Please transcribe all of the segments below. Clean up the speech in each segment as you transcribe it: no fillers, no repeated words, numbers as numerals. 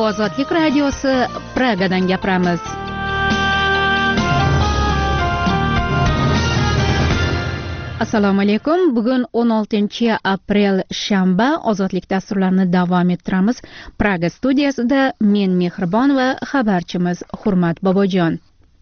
Ozodlik radiosi Pragadan gapiramiz. Assalomu alaykum. Bugun 16-aprel shanba. Ozodlik dasturlarini davom ettiramiz. Praga studiyasida men Mehribon va xabarchimiz Hurmat Bobojon.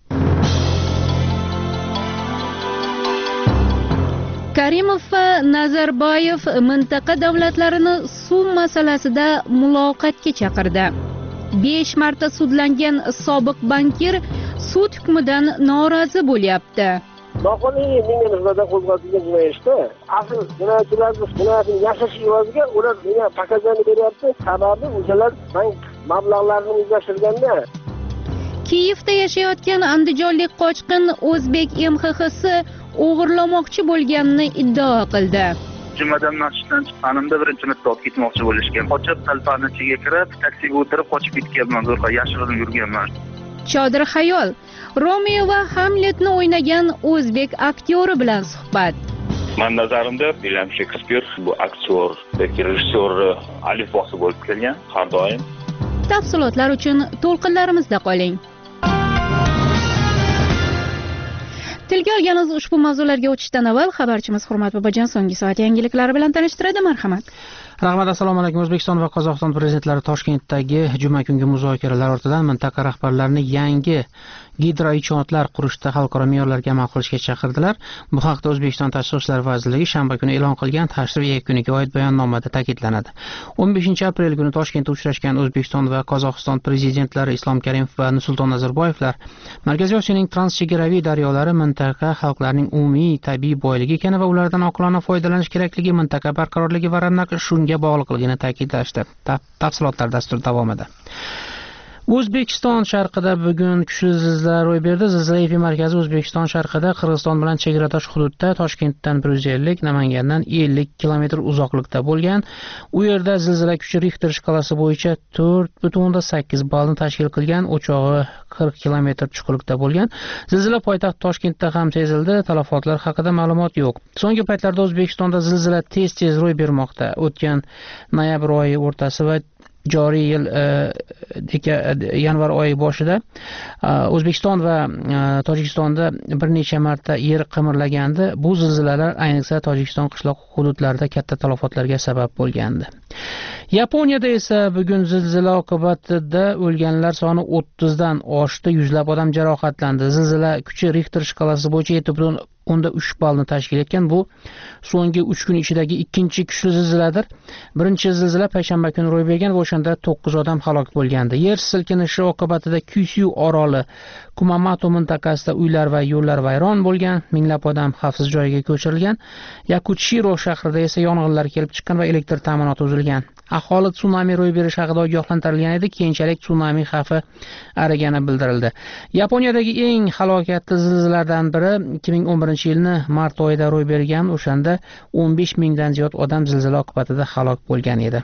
Karimov va Nazarboyev mintaqa davlatlarini suv masalasida muloqotga chaqirdi. 5 marta sudlangan sobiq bankir sud hukmidan norozi bo'lyapti. Noqonuniy menga nisbatan qo'zg'atilgan jinoyatda asl jinoyatchilarning jinoyatini yashash evaziga ular menga pakajani beryapti. Sababi o'shalar bank mablag'larini o'zlashtirganda. Kiyevda yashayotgan andijonlik qochqin o'zbek MXX'si o'g'irlamoqchi bo'lganini iddao qildi. Jumadan masjiddan chiqqanimda birinchi marta olib ketmoqchi bo'lishgan. Qochib talpaning ichiga kirib, taksiga o'tirib qochib ketganman. Zo'rqa yashirinib yurganman. Chodir xayol Romeo va Hamletni o'ynagan o'zbek aktyori bilan suhbat. Men nazarimda William Shekspir bu aktyor yoki rejissyor alifbosi bo'lib kelgan har doim. Tafsilotlar uchun to'lqinlarimizda qoling. Tilga olganimiz ushbu mavzularga o'tishdan avval xabarchimiz Hurmat Bobojon so'nggi soat yangiliklari bilan tanishtiradi. Marhamat. Rahmat, assalomu alaykum. O'zbekiston va Qozog'iston prezidentlari Toshkentdagi juma kungi muzokaralar ortidan mintaqa rahbarlarini yangi gidroinshootlar qurishda xalqaro me'yorlarga amal qilishga chaqirdilar. Bu haqda O'zbekiston Tashqi ishlar vazirligi shanba kuni e'lon qilgan tashrif yakuniga oid bayonnomada ta'kidlanadi. 15-aprel kuni Toshkentda uchrashgan O'zbekiston va Qozog'iston prezidentlari Islom Karimov va Nursulton Nazarboyevlar Markaziy Osiyoning transchegaraviy daryolari mintaqa xalqlarining umumiy tabiiy boyligi ekani va ulardan oqilona foydalanish kerakligi, mintaqa barqarorligi va ravnaqi shunga bog'liqligini ta'kidlashdi. Tafsilotlar dastur davomida. O'zbekiston sharqida bugun kuchli zilzilalar ro'y berdi. Zilzila epimarkazi O'zbekiston sharqida Qirg'iziston bilan chegaradosh hududda Toshkentdan 150, Namangandan 50 kilometr uzoqlikda bo'lgan. U yerda zilzila kuchi Richter shkalasi bo'yicha 4.8 ballni tashkil qilgan, o'chog'i 40 kilometr chuqurlikda bo'lgan. Zilzila poytaxt Toshkentda ham sezildi. Talafotlar haqida ma'lumot yo'q. So'nggi paytlarda O'zbekistonda zilzila tez ro'y bermoqda. O'tgan noyabr oyi o'rtasi va joriy yil yanvar oyi boshida O'zbekiston va Tojikistonda bir necha marta yer qimirlagandi. Bu zilzilalar ayniqsa Tojikiston qishloq hududlarida katta talafotlarga sabab bo'lgandi. Yaponiyada esa bugun zilzila oqibatida o'lganlar soni 30 dan oshdi, yuzlab odam jarohatlandi. Zilzila kuchi Richter shkalasi bo'yicha 7.3 ballni tashkil etgan. Bu so'nggi 3 kun ichidagi ikkinchi kuchli zilziladir. Birinchi zilzila payshanba kuni ro'y bergan va o'shanda 9 odam halok bo'lgandi. Yer silkinishi oqibatida Kyushu oroli Kumamoto mintaqasida uylar va yo'llar vayron bo'lgan, minglab odam xavfsiz joyga ko'chirilgan. Yakuchiro shahrida esa yong'inlar kelib chiqqan va elektr ta'minoti uzilgan. Aholi tsunami ro'y berishi haqida ogohlantirilgan edi, keyinchalik tsunami xavfi arigani bildirildi. Yaponiyadagi eng halokatli zilzilalardan biri 2011-yilni mart oyida ro'y bergan. O'shanda 15 mingdan ziyod odam zilzila oqibatida halok bo'lgan edi.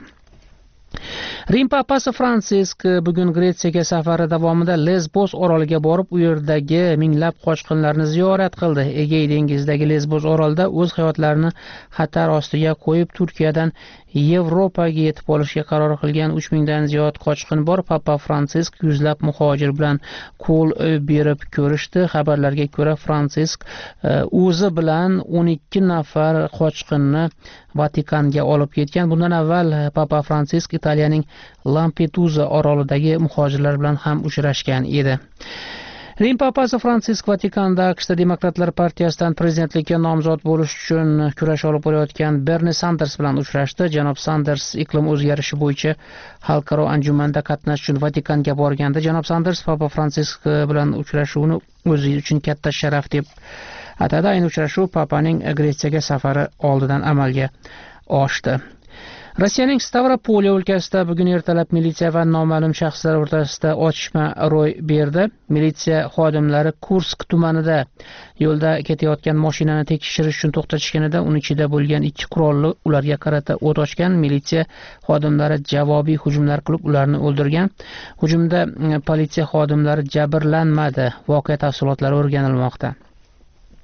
Rim papasi Fransisk bugun Gretsiyaga safari davomida Lesbos oroliga borib, u yerdagi minglab qochqinlarni ziyorat qildi. Egey dengizidagi Lesbos orolida o'z hayotlarini xatar ostiga qo'yib, Turkiyadan Yevropaga yetib olishga qaror qilgan 3000 dan ziyod qochqin bor. Papa Fransisk yuzlab muhojir bilan qo'l berib ko'rishdi. Xabarlarga ko'ra, Fransisk o'zi bilan 12 nafar qochqinni Vatikanga olib ketgan. Bundan avval Papa Fransisk Italiyaning Lampedusa orolidagi muhojirlar bilan ham uchrashgan edi. Rim papasi Fransisk Vatikanda AQSh Demokratlar partiyasidan prezidentlikka nomzod bo'lish uchun kurash olib borayotgan Bernie Sanders bilan uchrashdi. Janob Sanders iqlim o'zgarishi bo'yicha xalqaro anjumanda qatnashish uchun Vatikanga borganda janob Sanders Papa Fransisk bilan uchrashuvni o'zi uchun katta sharaf deb atadi. Ayni uchrashuv papaning Gretsiyaga safari oldidan amalga oshdi. Rossiyaning Stavropolye o'lkasida bugun ertalab militsiya va noma'lum shaxslar o'rtasida otishma ro'y berdi. Militsiya xodimlari Kursk tumanida yo'lda ketayotgan mashinani tekshirish uchun to'xtatishganida uning ichida bo'lgan 2 qurolli ularga qarata o't ochgan. Militsiya xodimlari javobiy hujumlar qilib ularni o'ldirgan. Hujumda politsiya xodimlari jabrlanmadi. Voqea tafsilotlari o'rganilmoqda.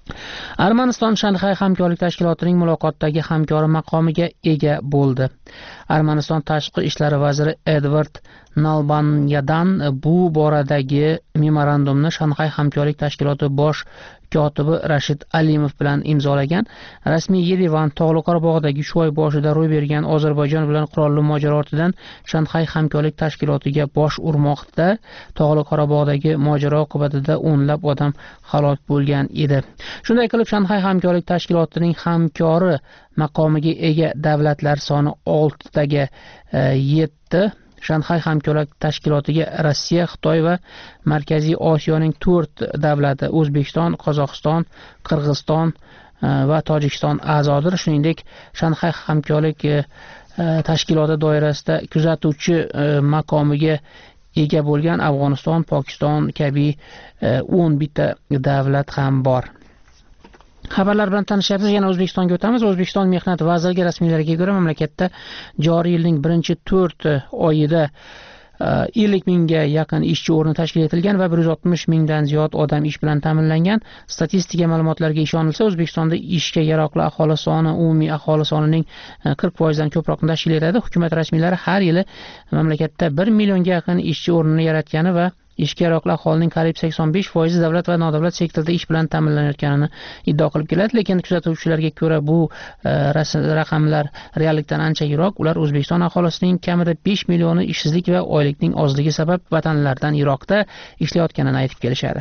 Armaniston Shanxay hamkorlik tashkilotining muloqotdagi hamkori maqomiga ega bo'ldi. Armaniston tashqi ishlar vaziri Edvard Nalbanyadan bu boradagi memorandumni Shanxay hamkorlik tashkiloti bosh kotibi Rashid Alimov bilan imzolagan. Rasmiy Yerevan Tog'li Qorabog'dagi shu oy boshida ro'y bergan Ozarbayjon bilan qurolli mojaro ortidan Shanxay hamkorlik tashkilotiga bosh urmoqda. Tog'li Qorabog'dagi mojaro oqibatida o'nlab odam halok bo'lgan edi. Shunday qilib Shanxay hamkorlik tashkilotining hamkori maqomiga ega davlatlar soni 6 taga yetdi. Shanxay hamkorlik tashkilotiga Rossiya, Xitoy va Markaziy Osiyoning 4 davlati O'zbekiston, Qozog'iston, Qirg'iziston va Tojikiston a'zodir. Shuningdek, Shanxay hamkorlik tashkiloti doirasida kuzatuvchi maqomiga ega bo'lgan Afg'oniston, Pokiston kabi 11 davlat ham bor. Xabarlar bilan tanishyapmiz. Yana O'zbekistonga o'tamiz. O'zbekiston Mehnat vazirligi rasmiylariga ko'ra, mamlakatda joriy yilning birinchi 4 oyida 50 mingga yaqin ishchi o'rni tashkil etilgan va 160 mingdan ziyod odam ish bilan ta'minlangan. Statistika ma'lumotlariga ishonilsa, O'zbekistonda ishga yaroqli aholi soni umumiy aholi sonining 40% dan ko'proqni tashkil etadi. Hukumat rasmiylari har yili mamlakatda 1 millionga yaqin ishchi o'rnini yaratgani va ishga yaroqli aholining qariyb 85% davlat va nodavlat sektorda ish bilan ta'minlanayotganini iddao qilib keladi. Lekin kuzatuvchilarga ko'ra bu raqamlar reallikdan ancha yiroq. Ular O'zbekiston aholisining kamida 5 millioni ishsizlik va oylikning ozligi sabab vatanlaridan yiroqda ishlayotganini aytib kelishadi.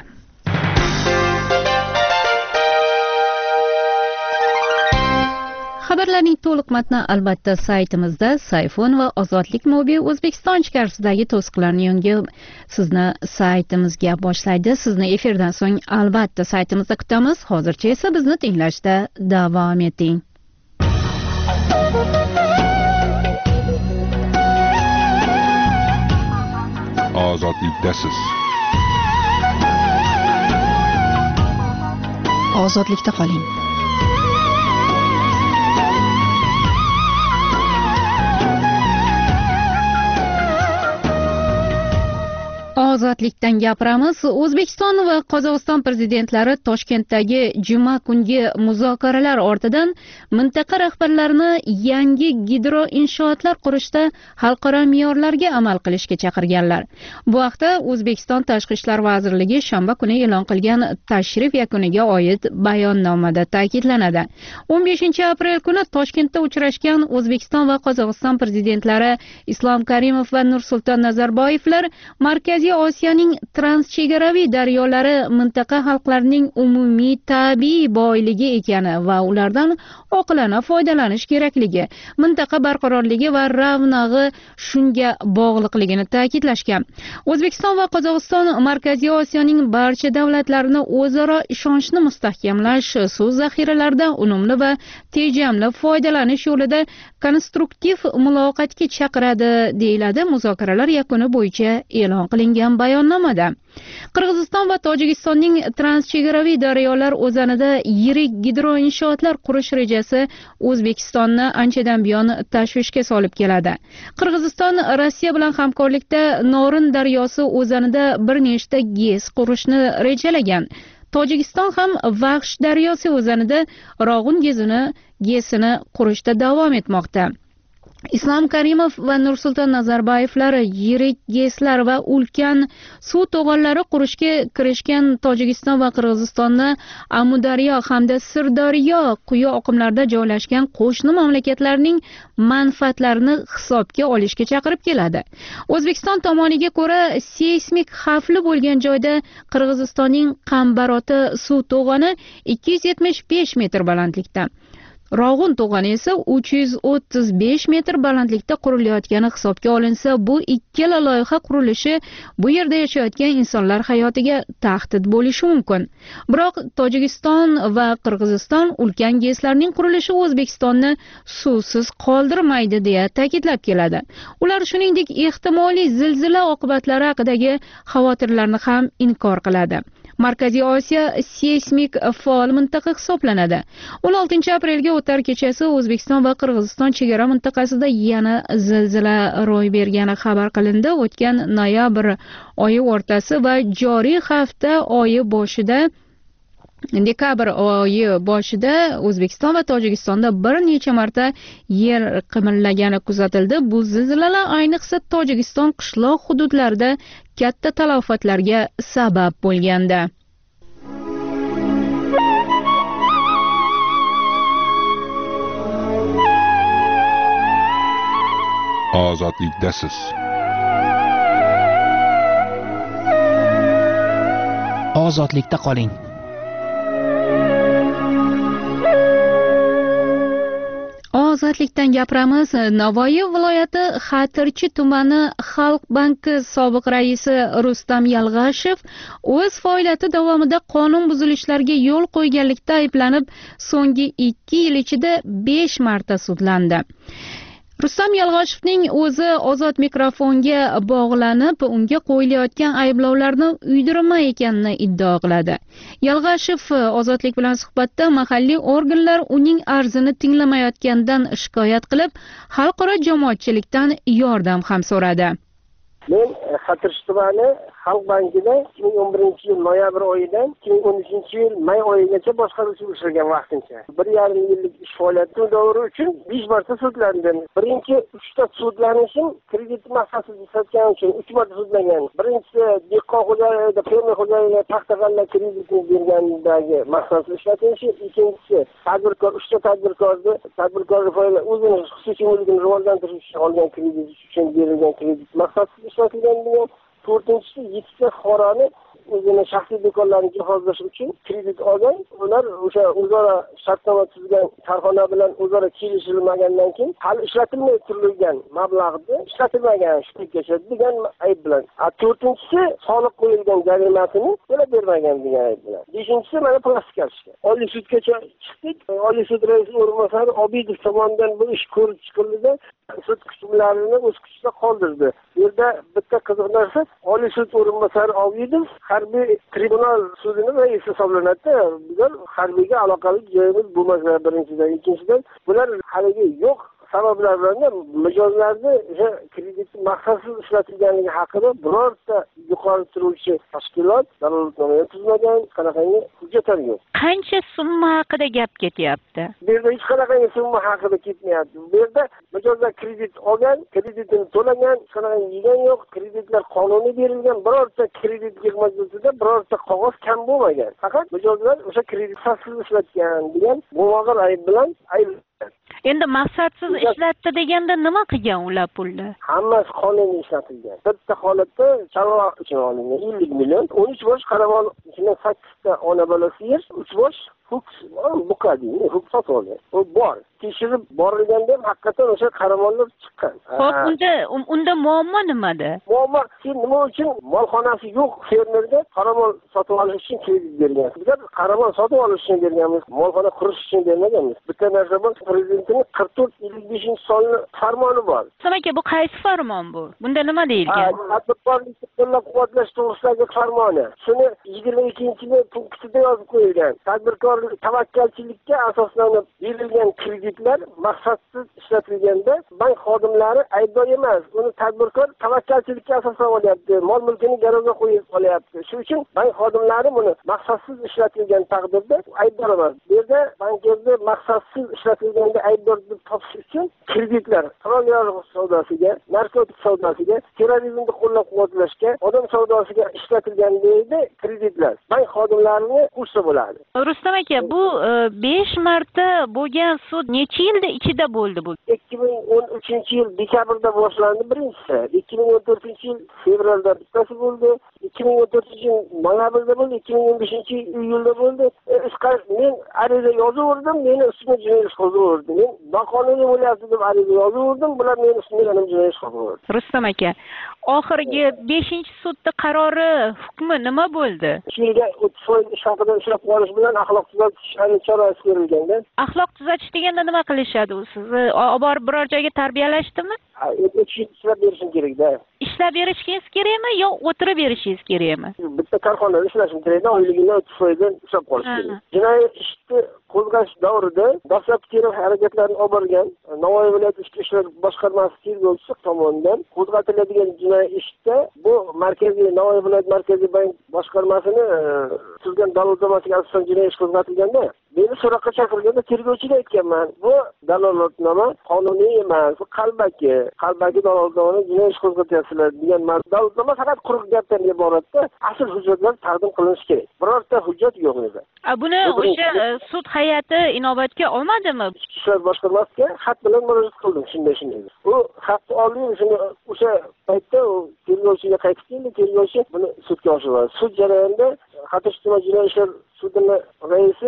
Xabarlarning to'liq matni albatta saytimizda. Sayfon va Ozodlik mobi O'zbekiston ichkarisidagi to'siqlarni yengib sizni saytimizga boshlaydi. Sizni efirdan so'ng albatta saytimizda kutamiz. Hozircha esa bizni tinglashda davom eting. Ozodlikdasiz. Ozodlikda qoling. Ozodlikdan gapiramiz. O'zbekiston va Qozog'iston prezidentlari Toshkentdagi juma kungi muzokaralar ortidan mintaqa rahbarlarini yangi gidroinshootlar qurishda xalqaro me'yorlarga amal qilishga chaqirganlar. Bu haqda O'zbekiston Tashqi ishlar vazirligi shanba kuni e'lon qilgan tashrif yakuniga oid bayonnomada ta'kidlanadi. 15-aprel kuni Toshkentda uchrashgan O'zbekiston va Qozog'iston prezidentlari Islom Karimov va Nursulton Nazarboyevlar Markaziy Osiyoning transchegaraviy daryolari mintaqa xalqlarining umumiy tabiiy boyligi ekani va ulardan oqilona foydalanish kerakligi, mintaqa barqarorligi va ravnag'i shunga bog'liqligini ta'kidlashgan. O'zbekiston va Qozog'iston Markaziy Osiyoning barcha davlatlarini o'zaro ishonchni mustahkamlash, suv zaxiralaridan unumli va tejamli foydalanish yo'lida konstruktiv muloqotga chaqiradi, deyiladi muzokaralar yakuni bo'yicha e'lon qilingan bayonnomada. Qirg'iziston va Tojikistonning transchegaraviy daryolar o'zanida yirik gidroinshootlar qurish rejasi O'zbekistonni anchadan buyon tashvishga solib keladi. Qirg'iziston Rossiya bilan hamkorlikda Norin daryosi o'zanida bir nechta GES qurishni rejalagan. Tojikiston ham Vaxsh daryosi o'zanida Rog'un GESini qurishda davom etmoqda. Islom Karimov va Nursulton Nazarboyevlar yirik GESlar va ulkan suv to'g'onlari qurishga kirishgan Tojikiston va Qirg'izistonni Amudaryo hamda Sirdaryo quyi oqimlarida joylashgan qo'shni mamlakatlarning manfaatlarini hisobga olishga chaqirib keladi. O'zbekiston tomoniga ko'ra, seysmik xavfli bo'lgan joyda Qirg'izistonning Qambaroti suv to'g'oni 275 metr balandlikda, Rog'un to'g'oni esa 335 metr balandlikda qurilayotgani hisobga olinsa, bu ikkala loyiha qurilishi bu yerda yashayotgan insonlar hayotiga tahdid bo'lishi mumkin. Biroq Tojikiston va Qirg'iziston ulkan GESlarning qurilishi O'zbekistonni suvsiz qoldirmaydi deya ta'kidlab keladi. Ular shuningdek ehtimoliy zilzila oqibatlari haqidagi xavotirlarni ham inkor qiladi. Markaziy Osiyo seysmik faol mintaqa hisoblanadi. 16-aprelga o'tar kechasi O'zbekiston va Qirg'iziston chegara mintaqasida yana zilzila ro'y bergani xabar qilindi. O'tgan noyabr oyi o'rtasi va joriy hafta oyi boshida Dekabr oyi boshida O'zbekiston va Tojikistonda bir necha marta yer qimirlagani kuzatildi. Bu zilzilalar ayniqsa Tojikiston qishloq hududlarida katta talafotlarga sabab bo'lgandi. Ozodlikdasiz. Ozodlikda qoling. Ozodlikdan gapiramiz. Navoiy viloyati Xatirchi tumani Xalq banki sobiq raisi Rustam Yalg'ashev o'z faoliyati davomida qonun buzilishlariga yo'l qo'yganlikda ayblanib, so'nggi 2 yil ichida 5 marta sudlandi. Rustam Yalg'ashevning o'zi ozod mikrofonga bog'lanib, unga qo'yilayotgan ayblovlarni uydirma ekanini iddao qiladi. Yalg'ashev Ozodlik bilan suhbatda mahalliy organlar uning arzini tinglamayotganidan shikoyat qilib, xalqaro jamoatchilikdan yordam ham so'radi. Men Xatirchi tumani Xalq bankida 2011-yil noyabr oyidan 2013-yil may oyigacha boshqaruvchi ishlagan vaqtincha. 1,5 yillik ish faoliyati davri uchun 5 marta sudlandim. Birinchi 3 ta sudlanishim kredit maqsadsiz ishlatgani uchun 3 marta sudlangan. Birinchisi dehqon xo'jaligi, fermer xo'jaligi paxta g'alla kreditini bergandagi maqsadsiz ishlatishi, ikkinchisi tadbirkor 3 ta tadbirkor o'zini xususiy mulkini rivojlantirish uchun olgan kredit uchun berilgan kredit maqsadsiz ishlatilgan degan. To'rtinchisi 7 ta fuqaroni o'zini shaxsiy do'konlarini jihozlash uchun kredit olgan. Ular o'sha o'zaro shartnoma tuzgan korxona bilan o'zaro kelishilmagandan keyin hali ishlatilmay turilgan mablag'ni ishlatilmagan shungacha degan ayb bilan. To'rtinchisi soliq qo'yilgan jarimasini to'lab bermagan degan ayb bilan. Beshinchisi mana plastik olishgan. Oliy sudgacha chiqdik. Oliy sud raisi o'rinbosari Obidov tomonidan bu ish ko'rib chiqildi. Sud hukmlarini o'z kuchida qoldirdi. Bu yerda bitta qiziq narsa, Oliy sud o'rinbosari Obidov harbiy tribunal sudini raisi hisoblanadi. Bizlar harbiyga aloqali joyimiz bo'lmasa, birinchidan, ikkinchidan bular haligi yo'q sabablar bilan mijozlarni o'sha kredit maqsadsiz ishlatilganligi haqida birorta yuqori turuvchi tashkilot dalolatnoma tuzmagan, qanaqangi hujjatlar yo'q. Qancha summa haqida gap ketyapti? Bu yerda hech qanaqangi summa haqida ketmayapti. Bu yerda mijozlar kredit olgan, kreditini to'lagan, hech qanaqangi yegan yo'q, kreditlar qonuniy berilgan, birorta kredit yig'majida birorta qog'oz kam bo'lmagan. Faqat mijozlar o'sha kredit maqsadsiz ishlatgan degan bo'g'ir ayb bilan Endi maqsadsiz ishlatdi deganda nima qilgan ular pulni? Hammasi qonuniy ishlatilgan. Bitta holatda chala vaqt uchun olingan 50 million, 13 bosh qaramol ichida 8 ta ona bola sigir, 3 bosh huks buqadini, huks sotib olgan. Bu bor. Tekshirib borilganda ham haqiqatan o'sha qaramollar chiqqan. Xo'p, unda muammo nimada? Muammo nima uchun molxonasi yo'q fermerga qaramol sotib olish uchun kredit bergan. Bizlar qaramol sotib olish uchun berganmiz, molxona qurish uchun bermaganmiz. Bitta narsa bor, prezidentning 44-25-sonli farmoni bor. Aka, bu qaysi farmon bu? Bunda nima deyilgan? Tadbirkorlikni qo'llab-quvvatlash to'g'risidagi farmoni. Shuni 22-yil punktida yozib qo'yilgan. Tadbirkor tavakkalchilikka asoslanib berilgan kreditlar maqsadsiz ishlatilganda bank xodimlari aybdor emas. Uni tadbirkor tavakkalchilikka asoslanib olyapti. Mol mulkini garozga qo'yib olyapti. Shuning uchun bank xodimlari buni maqsadsiz ishlatilgan taqdirda aybdor emas. Bu yerda bankirda maqsadsiz ishlatilganda aybdor deb topish uchun kreditlar qurol-yarog' savdosiga, narkotik savdosiga, terrorizmni qo'llab-quvvatlashga, odam savdosiga ishlatilgan deydi kreditlar. Bank xodimlarini kursi bo'ladi. Rustam aka, bu 5 marta bo'lgan sud necha yilda ichida bo'ldi bu? 2013-yil dekabrda boshlandi birinchisi. 2014-yil fevralda bittasi bo'ldi. 2014-yil noyabrda bo'ldi. 2015-yil iyulda bo'ldi. Men ariza yozaverdim, meni ustimga jinoyat qo'zg'atildi. Men noqonuniy bo'lyapti deb ariza yozaverdim, bular meni ustimga jinoyat qo'zg'atildi. Rustam aka, oxirgi 5-sudda qarori hukmi nima bo'ldi? Shunga 30% ish haqida ishlab qolish bilan axloq tuzatish chorasi ko'rilganda. Axloq tuzatish deganda nima qilishadi u? Sizni olib borib biror joyga tarbiyalashdimi? Ishlab berishim kerak-da. ishlab berishingiz kerakmi yo o'tirib berishingiz kerakmi? Bitta korxonada ishlashim kerakda, oyligini 30% ushlab qolish kerak. Jinoiy ishni qo'zg'ash davrida dastlabki tergov harakatlarini olib borgan Navoiy viloyati ichki ishlar boshqarmasi tergovchisi tomonidan qo'zg'atiladigan jinoiy ishda bu markaziy Navoiy viloyat markaziy bank boshqarmasini tuzgan dalolatnomasiga asosan jinoiy ish qo'zg'atilganda meni so'roqqa chaqirganda tergovchiga aytganman, bu dalolatnoma qonuniy emas, bu qalbaki dalolatnomani jinoiy ish qo'zg'atyapsizlar degan dalolatnoma faqat quruq gapdan iboratda, asl hujjatlar taqdim qilinishi kerak. Birorta hujjat yo'q edi. Buni o'sha sud hay'ati inobatga olmadimi? Ichki ishlar boshqarmasiga xat bilan murojaat qildim, shunday. U xatni oldim, shuni o'sha paytda tergovchiga qaytib keldi, tergovchi buni sudga oshirdi. Sud jarayonida Xatir tuman jinoiy ishlar sudini raisi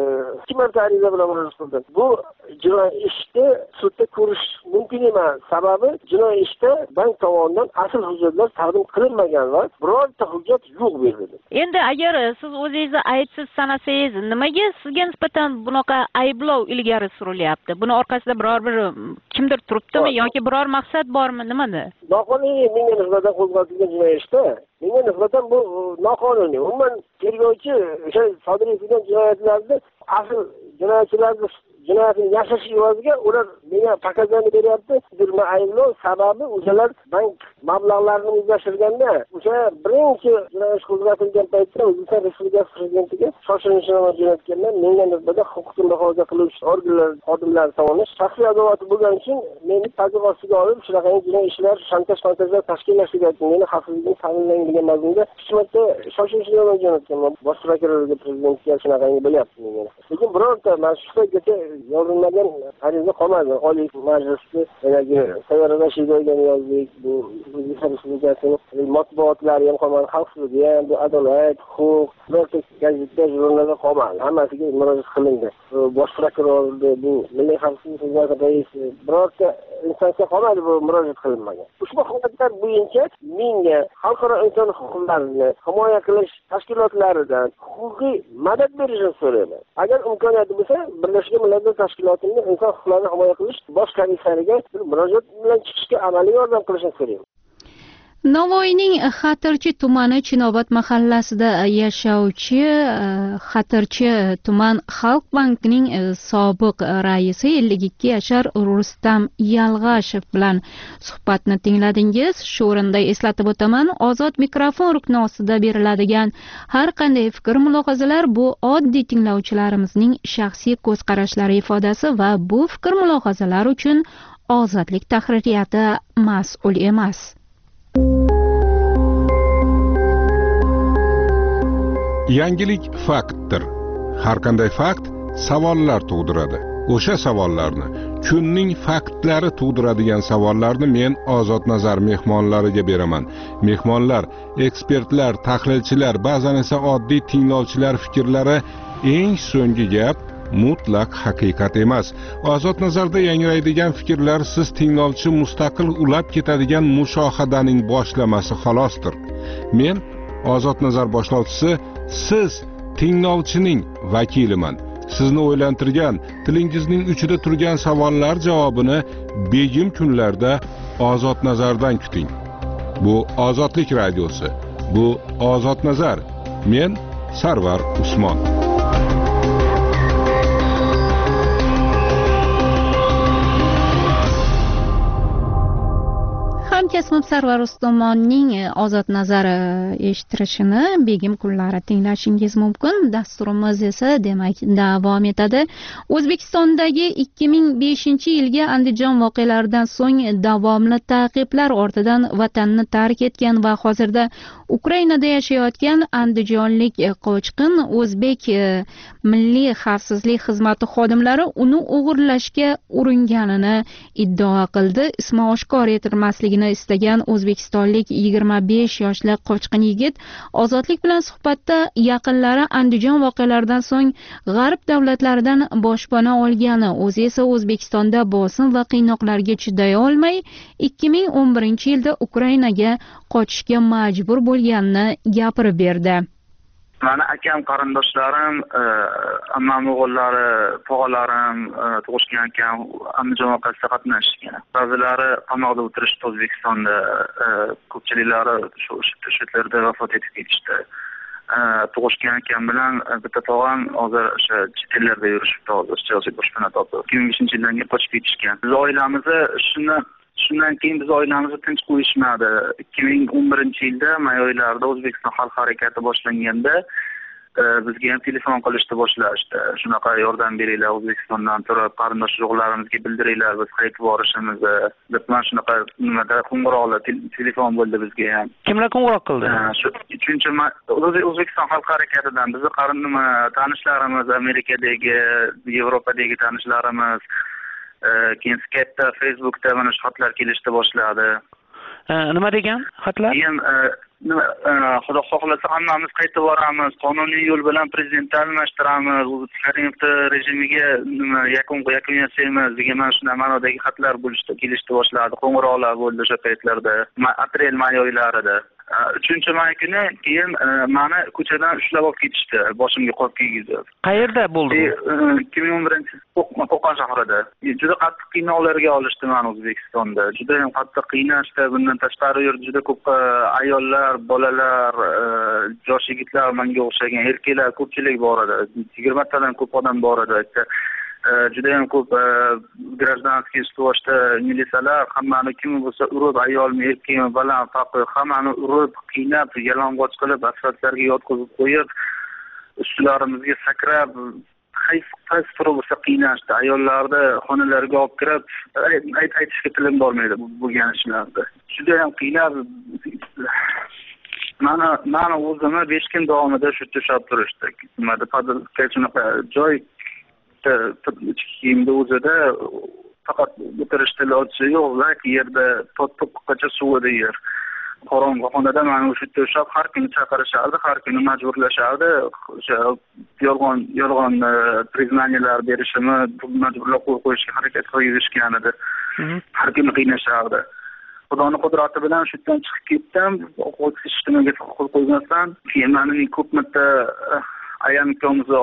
2 marta ariza bilan murojaat qildi. Bu jinoiy ishni sudda ko'rish mumkin emas. Sababi jinoiy ishda bank tomonidan asl hujjatlar taqdim qilinmagan va birorta hujjat yo'q berildi. Endi agar siz o'zingizni aybsiz sanasangiz, nimaga sizga nisbatan bunaqa ayblov ilgari surilyapti? Buni orqasida biror bir kimdir turibdimi yoki biror maqsad bormi, nimada? Noqonuniy menga nisbatan qo'zg'atilgan jinoiy ishda menga nisbatan bu noqonuniy. Umuman tergovchi o'sha sodir etilgan jinoyatlarni asl jinoyatchilarni jinoyatni yashash evaziga ular menga показания beryapti. Nima ayblov sababi o'shalar bank mablag'larini o'zlashtirganda o'sha birinchi jinoyat qo'zg'atilgan paytda O'zbekiston Respublikasi prezidentiga shoshilinchli jo'natganlar menga nisbatan huquqni muhofaza qiluvchi organlar xodimlari tomonidan shaxsiy adovati bo'lgani uchun meni ta'qib ostiga olib shunaqa jinoiy ishlar shantaj-fantajlar tashkillashtirgan uchun meni xavfsizligim ta'minlang degan mazmunda 3 marta shoshilinchli jo'natganman. Bosh prokurorga prezidentga shunaqa bo'lyapti menga. Lekin birorta mana shu paytgacha yozilmagan ariza qolmadi. Oliy majlisda Sayyora Rashidovga yozdik. Bu O'zbekiston Respublikasining matbuotlari ham qolmadi, xavfsizligi ham, bu adolat, huquq, birorta gazetda, jurnalda qolmadi. Hammasiga murojaat qilindi. Bosh prokurorda bu Milliy xavfsizlik xizmati raisi birorta instansiya qolmadi, bu murojaat qilinmagan. Ushbu holatlar bo'yicha menga xalqaro inson huquqlarini himoya qilish tashkilotlaridan huquqiy madad berishni so'rayman. Agar imkoniyati bo'lsa, Birlashgan Millatlar Tashkilotining inson huquqlarini himoya qilish bosh komissariyaga murojaat bilan chiqishga amaliy yordam qilishni so'rayman. Navoiyning Xatirchi tumani Chinobat mahallasida yashovchi Xatirchi tuman Xalq bankining sobiq raisi 52 yashar Rustam Yalg'ashev bilan suhbatni tingladingiz. Shu o'rinda eslatib o'taman, ozod mikrofon rukni ostida beriladigan har qanday fikr-mulohazalar bu oddiy tinglovchilarimizning shaxsiy ko'z qarashlari ifodasi va bu fikr-mulohazalar uchun ozodlik tahririyati mas'ul emas. Yangilik faktdir. Har qanday fakt savollar tug'diradi. O'sha savollarni, kunning faktlari tug'diradigan savollarni men Ozod Nazar mehmonlariga beraman. Mehmonlar, ekspertlar, tahlilchilar, ba'zan esa oddiy tinglovchilar fikrlari eng so'nggi gap mutlaq haqiqat emas. Ozod Nazarda yangraydigan fikrlar siz tinglovchi mustaqil ulab ketadigan mushohadaning boshlamasi xolosdir. Men Ozod Nazar boshlovchisi, siz tinglovchining vakiliman. Sizni o'ylantirgan, tilingizning uchida turgan savollar javobini begim kunlarda Ozod Nazardan kuting. Bu Ozodlik radiosi. Bu Ozod Nazar. Men Sarvar Usmon. Hamkasbim Sarvar Usmonning Ozod Nazar eshittirishini begim kunlari tinglashingiz mumkin. Dasturimiz esa demak davom etadi. O'zbekistondagi 2005-yilgi Andijon voqealaridan so'ng davomli ta'qiblar ortidan vatanni tark etgan va hozirda Ukrainada yashayotgan andijonlik qochqin o'zbek milliy xavfsizlik xizmati xodimlari uni o'g'irlashga uringanini iddao qildi. Ismi oshkor etilmasligini istagan o'zbekistonlik 25 yoshli qochqin yigit Ozodlik bilan suhbatda yaqinlari Andijon voqealaridan so'ng g'arb davlatlaridan boshpana olgani, o'zi esa O'zbekistonda bosim va qiynoqlarga chiday olmay 2011-yilda Ukrainaga qochishga majbur bo'lganini gapirib berdi. Mani akam, qarindoshlarim, ammam o'g'illari, tog'alarim, tug'ishgan akam Andijon voqeasida qatnashgan. Ba'zilari qamoqda o'tirishdi O'zbekistonda, ko'pchiliklari shu yerlarda vafot etib ketishdi. Tug'ishgan akam bilan bitta tog'am hozir o'sha chet ellarda yurishibdi, hozir siyosiy boshpana topib. 2005-yildan keyin qochib ketishgan. Biz oilamizni shundan keyin biz oilamizni tinch qo'yishmadi. 2011-yilda may oylarida O'zbekiston xalq harakati boshlanganda bizga ham telefon qilishni boshlashdi. Shunaqa yordam beringlar, O'zbekistondan turib qarindosh urug'larimizga bildiringlar, biz qaytib borishimizni deb mana shunaqa nimada qo'ng'iroqlar telefon bo'ldi bizga ham. Kimlar qo'ng'iroq qildi? Shu 3-may O'zbekiston xalq harakatidan bizni tanishlarimiz, Amerikadagi, Yevropadagi tanishlarimiz, keyin Skype'da, Facebook'da mana shu xatlar kelishni boshladi. Nima degan xatlar? Keyin Xudo xohlasa hammamiz qaytib boramiz, qonuniy yo'l bilan prezidentni almashtiramiz, Karimov rejimiga yakun yasaymiz degan mana shunday ma'nodagi xatlar kelishni boshladi, qo'ng'iroqlar bo'ldi o'sha paytlarda, aprel-may oylarida. 3-may kuni keyin meni ko'chadan ushlab olib ketishdi, boshimga qop kiygizib. Qayerda bo'ldi? 2011-Qo'qon shahrida. Juda qattiq qiynovlarga olishdi meni O'zbekistonda. Juda ham qattiq qiynashdi. Bundan tashqari juda ko'p ayollar, bolalar, yosh yigitlar, menga o'xshagan erkaklar ko'pchilik bor edi. 20 tadan ko'p odam bor edi. Juda ham ko'p grajdanskiy stoshda militsiyalar hammani kim bo'lsa urib, ayolmi, erkakmi, baland, faqir hammani urib, qiynab, yalang'och qilib, asfaltlarga yotqizib qo'yib, ustilarimizga sakrab, qaysi turi bo'lsa qiynashdi. Ayollarni xonalarga olib kirib, aytishga tilim bormaydi bo'lgan ishlarni. Juda ham qiynab, mani o'zimni 5 kun davomida shu to'shab turishdi. Shunaqa joy kiyimda o'zida faqat o'tirishda iloji yo'q, yerda to'qqacha suv edi yer. Qorong'i xonada meni o'sha to'shab har kuni chaqirishardi, har kuni majburlashardi. O'sha yolg'on priznaniyalar berishimni majburlab qo'yishga harakat qilishgan edi. Har kuni qiynashardi. Xudoning qudrati bilan shu yerdan chiqib ketdim, ijtimoiy qo'l qo'ymasdan. Keyin meni ko'p marta ayam ikkovimizni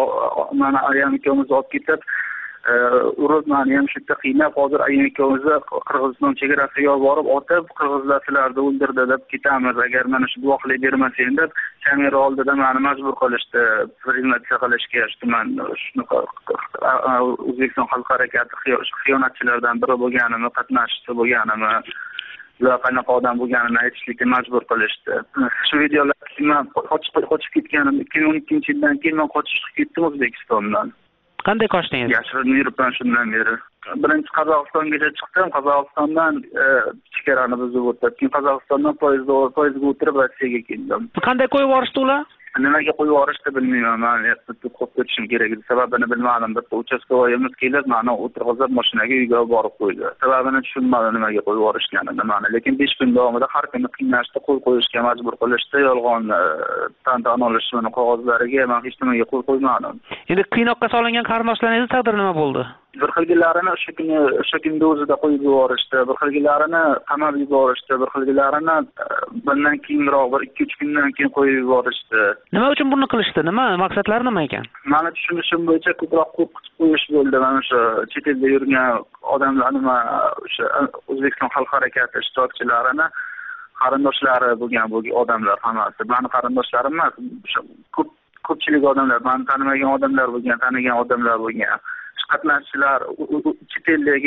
olib ketib, urib meni ham shu yerda qiynab, hozir ayam ikkovimizni Qirg'iziston chegarasiga olib borib, otib, qirg'izlar sizlarni o'ldirdi deb ketamiz, agar mana shu guvohlik bermasang deb kamera oldida meni majbur qilishdi, prezentatsiya qilishga. Shunaqa O'zbekiston xalq harakati xiyonatchilardan biri bo'lganimni, qatnashchisi bo'lganimni, ular qanaqa odam bo'lganini aytishlikka majbur qilishdi. Shu videolar men qochib ketganim 2012-yildan keyin men qochib ketdim O'zbekistondan. Qanday qochdingiz? Yashirinib yuribman shundan beri. Birinchi Qozog'istonga chiqdim, Qozog'istondan chegarani buzib o'tib, keyin Qozog'istondan poyezdga o'tirib Rossiyaga keldim. Qanday qo'yib yuborishdi ular? Nimaga qo'yib yuborishdi bilmayman. Men qo'yib ketishim kerak edi. Sababini bilmadim. Bitta uchastkovoyimiz kelib, meni o'tirg'izib mashinaga uyga borib qo'ydi. Sababini tushunmadim nimaga qo'yib yuborishganini meni. Lekin 5 kun davomida har kuni qiynashdi, qo'l qo'yishga majbur qilishdi. Yolg'on tantana olishmani qog'ozlariga men hech nimaga qo'l qo'ymadim. Endi qiynoqqa solingan qarindoshlaringiz taqdiri nima bo'ldi? Bir xilgilarini o'sha kunda o'zida qo'yib yuborishdi, bir xilgilarini qamab yuborishdi, bir xilgilarini bundan keyinroq 1-2-3 kundan keyin qo'yib yuborishdi. Nima uchun buni qilishdi? Nima maqsadlari nima ekan? Meni tushunishim bo'yicha ko'proq qo'rqitib qo'yish bo'ldi. Mana o'sha chet elda yurgan odamlarni, o'sha O'zbekiston xalq harakati ishtirokchilarini qarindoshlari bo'lgan odamlar hammasi. Meni qarindoshlarim emas, ko'pchilik odamlar, meni tanimagan odamlar bo'lgan, tanigan odamlar bo'lgan. Qatnashchilar chet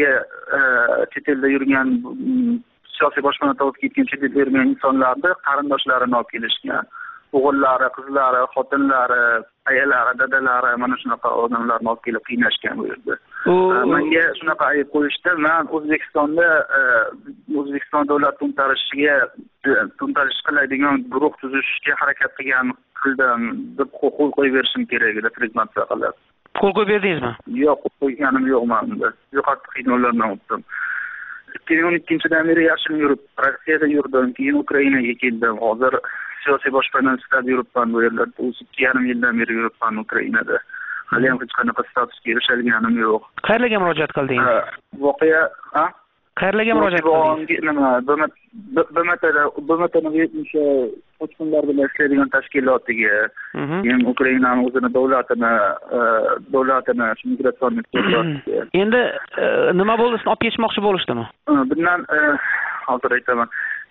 elda yurgan siyosiy boshpana topib ketgan chet elda yurgan insonlarni qarindoshlarini olib kelishgan. O'g'illari, qizlari, xotinlari, ayalari, dadalari mana shunaqa odamlarni olib kelib qiynashgan bu yerda. Menga shunaqa ayb qo'yishdi. Men O'zbekiston davlat to'ntarish qiladigan guruh tuzishga harakat qildim deb qo'l qo'yib berishim kerak edi, prezentatsiya qilib. Qo'l qo'yib berdingizmi? Yo'q, qo'l qo'yganim yo'q menda. Juda qattiq qiynovlardan o'tdim. 2012-dan beri yashirin yurib, Rossiyada yurdim, keyin Ukrainaga keldim. Hozir siyosiy boshpana istab yuribman bu yerlarda. 2,5 yildan beri yuribman Ukrainada. Hali ham hech qanaqa statusga erishganim yo'q. Qayerlarga murojaat qildingiz? Voqea, qayerlarga murojaat qildingiz? BMTni o'sha qochqinlar bilan ishlaydigan tashkilotiga, keyin Ukrainaning o'zini davlatini migratsion endi nima bo'ldi, sizni olib ketmoqchi bo'lishdimi? Bundan hozir aytaman.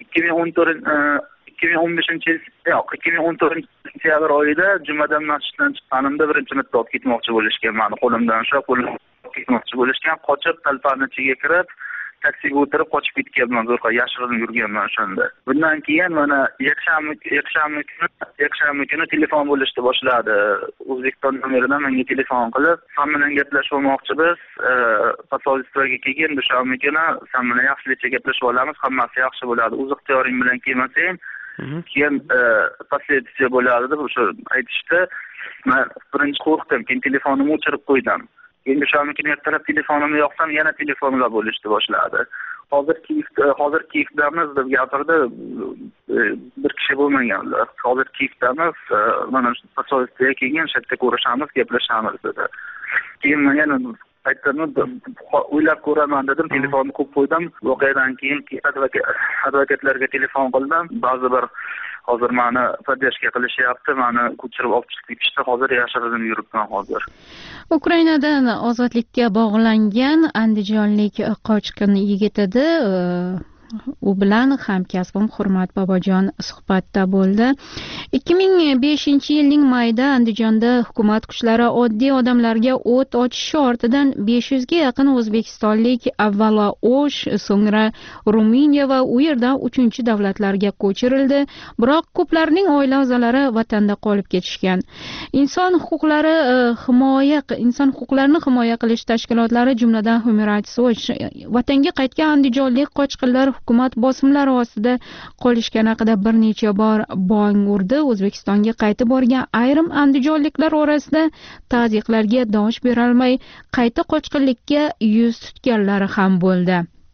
2014 sentyabr oyida jumadan masjiddan chiqqanimda birinchi marta olib ketmoqchi bo'lishgan, meni qo'limdan ushlab ketmoqchi bo'lishgan, qochib talpani ichiga kirib taksiga o'tirib qochib ketganman, zo'rg'a yashirinib yurganman o'shanda. Bundan keyin mana yakshanba kuni telefon bo'lishni boshladi. O'zbekiston nomeridan menga telefon qilib, "Sen bilan gaplashmoqchi biz, посольствоga kelgin, dushanba kuni sen bilan yaxshilikcha gaplashib olamiz, hammasi yaxshi bo'ladi. O'z ixtiyoring bilan kelmasang, keyin последствия bo'ladi" deb o'sha aytishdi. Men birinchi qo'rqdim, keyin telefonimni o'chirib qo'ydim. Endi o'shandan keyin ertalab telefonimni yoqsam, yana telefonlar bo'lishni boshladi. Hozir Kiyevdamiz deb gapirdi, bir kishi bo'lmaganlar. Hozir Kiyevdamiz, mana shu posolistga kelgan, shu yerda ko'rishamiz, gaplashamiz dedi. Keyin men yana aytdim, o'ylab ko'raman dedim, telefonni qo'yib qo'ydim. Voqeadan keyin advokatlarga telefon qildim. Ba'zi bir hozir meni podдержка qilishyapti, meni ko'chirib olib chiqishdi. Hozir yashirinib yuribman hozir. Ukrainadan ozodlikka bog'langan andijonlik qochqin yigit edi. U bilan hamkasbim Hurmat Bobojon suhbatda bo'ldi. 2005-yilning mayida Andijonda hukumat kuchlari oddiy odamlarga o't ochishi ortidan 500 ga yaqin o'zbekistonlik avvalo O'sh, so'ngra Ruminiya va u yerdan 3-davlatlarga ko'chirildi. Biroq ko'plarning oila a'zolari vatanda qolib ketishgan. Inson huquqlarini himoya qilish tashkilotlari, jumladan Human Rights Watch, vatanga qaytgan andijonlik qochqinlar hukumat bosimlari ostida qolishgani haqida bir necha bor bong urdi. O'zbekistonga qaytib borgan ayrim andijonliklar orasida ta'ziqlarga dosh berolmay qayta qochqinlikka yuz tutganlari ham bo'ldi.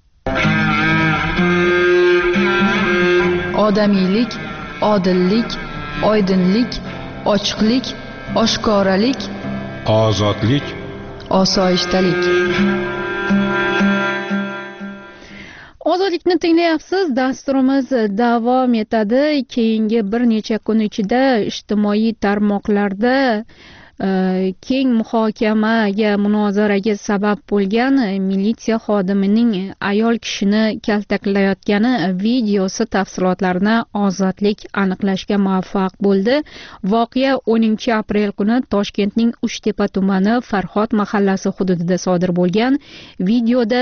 Odamiylik, odillik, oydinlik, ochiqlik, oshkoralik, ozodlik, osoyishtalik. Ozodlikni tinglayapsiz. Dasturimiz davom etadi. Keyingi bir necha kun ichida ijtimoiy tarmoqlarda keng muhokamaga, munozaraga sabab bo'lgan militsiya xodimining ayol kishini kaltaklayotgani videosi tafsilotlarini Ozodlik aniqlashga muvaffaq bo'ldi. Voqea 10-aprel kuni Toshkentning Uchtepa tumani Farhod mahallasi hududida sodir bo'lgan. Videoda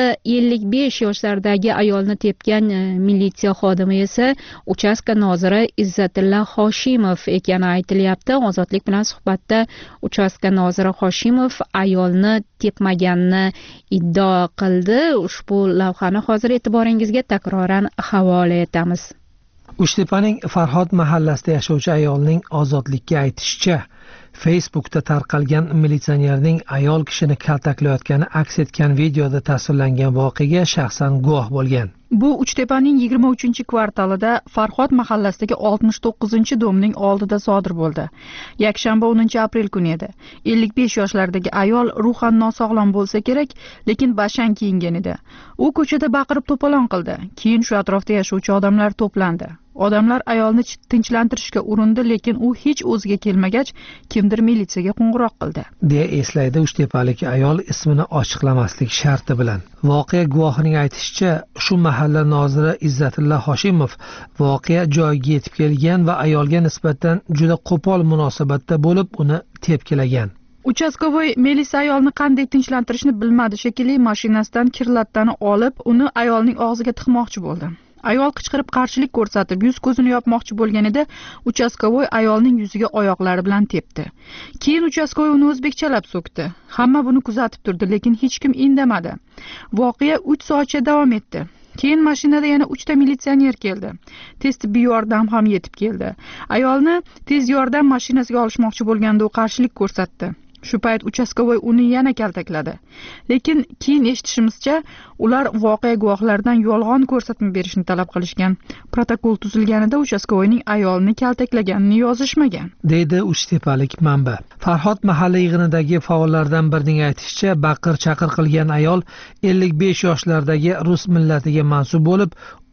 55 yoshlardagi ayolni tepgan militsiya xodimi esa uchastka noziri Izzatilla Hoshimov ekani aytilyapti. Ozodlik bilan suhbatda uchastka noziri Hoshimov ayolni tepmaganini iddao qildi. Ushbu lavhani hozir e'tiboringizga takroran havola etamiz. Uchtepaning Farhod mahallasida yashovchi ayolning Ozodlikka aytishicha, Facebookda tarqalgan militsionerning ayol kishini kaltaklayotgani aks etgan videoda tasvirlangan voqeaga shaxsan guvoh bo'lgan. Bu Uchtepaning 23-kvartalida Farhod mahallasidagi 69-domning oldida sodir bo'ldi. Yakshanba 10-aprel kuni edi. 55 yoshlardagi ayol ruhan nosog'lom bo'lsa kerak, lekin bashang kiyingan edi. U ko'chada baqirib to'polon qildi. Keyin shu atrofda yashovchi odamlar to'plandi. Odamlar ayolni tinchlantirishga urindi, lekin u hech o'ziga kelmagach, kimdir militsiyaga qo'ng'iroq qildi, deya eslaydi Uchtepalik ayol ismini ochiqlamaslik sharti bilan. Voqea guvohining aytishicha, shu mahalla noziri Izzatilla Hoshimov voqea joyiga yetib kelgan va ayolga nisbatan juda qo'pol munosabatda bo'lib, uni tepkilagan. Uchastkovoy militsiya ayolni qanday tinchlantirishni bilmadi shekilli, mashinasidan kirlattani olib, uni ayolning og'ziga tiqmoqchi bo'ldi. Ayol qichqirib qarshilik ko'rsatib, yuz-ko'zini yopmoqchi bo'lganida uchastkovoy ayolning yuziga oyoqlari bilan tepdi. Keyin uchastkovoy uni o'zbekchalab so'kdi. Hamma buni kuzatib turdi, lekin hech kim indamadi. Voqea 3 soatcha davom etdi. Keyin mashinada yana 3 ta militsioner keldi. Tez tibbiy yordam ham yetib keldi. Ayolni tez yordam mashinasiga olishmoqchi bo'lganda u qarshilik ko'rsatdi. Shu payt uchastkovoy uni yana kaltakladi. Lekin keyin eshitishimizcha, ular voqea guvohlaridan yolg'on ko'rsatma berishni talab qilishgan. Protokol tuzilganida uchastkovoyning ayolni kaltaklaganini yozishmagan, deydi Uchtepalik manba. Farhod mahalla yig'inidagi faollardan birining aytishicha, baqir-chaqir qilgan ayol 55 yoshlardagi rus millatiga mansub bo'lib,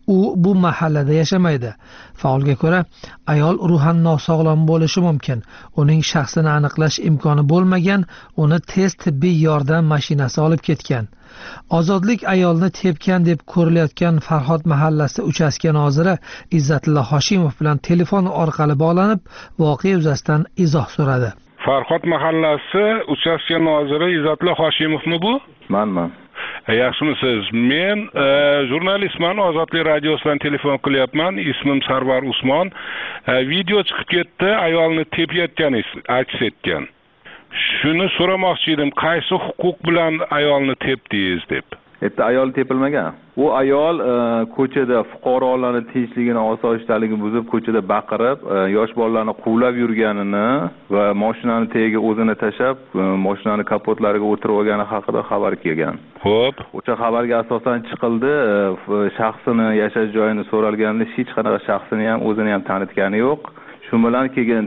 u bu mahallada yashamaydi. Faolga ko'ra, ayol ruhan nosog'lom bo'lishi mumkin. Uning shaxsini aniqlash imkoni bo'lmagan, uni tez tibbiy yordam mashinasi olib ketgan. Ozodlik ayolni tepgan deb ko'rilayotgan Farhod mahallasi uchastka noziri Izzatilla Hoshimov bilan telefon orqali bog'lanib, voqea yuzasidan izoh so'radi. Farhod mahallasi uchastka noziri Izzatilla Hoshimovmi bu? Manman. Yaxshimisiz? Men jurnalistman, Ozodlik radiosidan telefon qilyapman. Ismim Sarvar Usmon. Video chiqib ketdi, ayolni tepayotgani aks etgan. Shuni so'ramoqchi edim, qaysi huquq bilan ayolni tepdingiz deb. Endi ayol tepilmagan. U ayol ko'chada fuqarolarning tinchligini, osoyishtaligini buzib, ko'chada baqirib, yosh bolalarni quvlab yurganini va mashinani tagiga o'zini tashab, mashinani kapotlariga o'tirib olgani haqida xabar kelgan. Xo'p. O'sha xabarga asosan chiqildi, shaxsini, yashash joyini so'ralganda hech qanaqa shaxsini ham, o'zini ham tanitgani yo'q. Shu bilan kelgan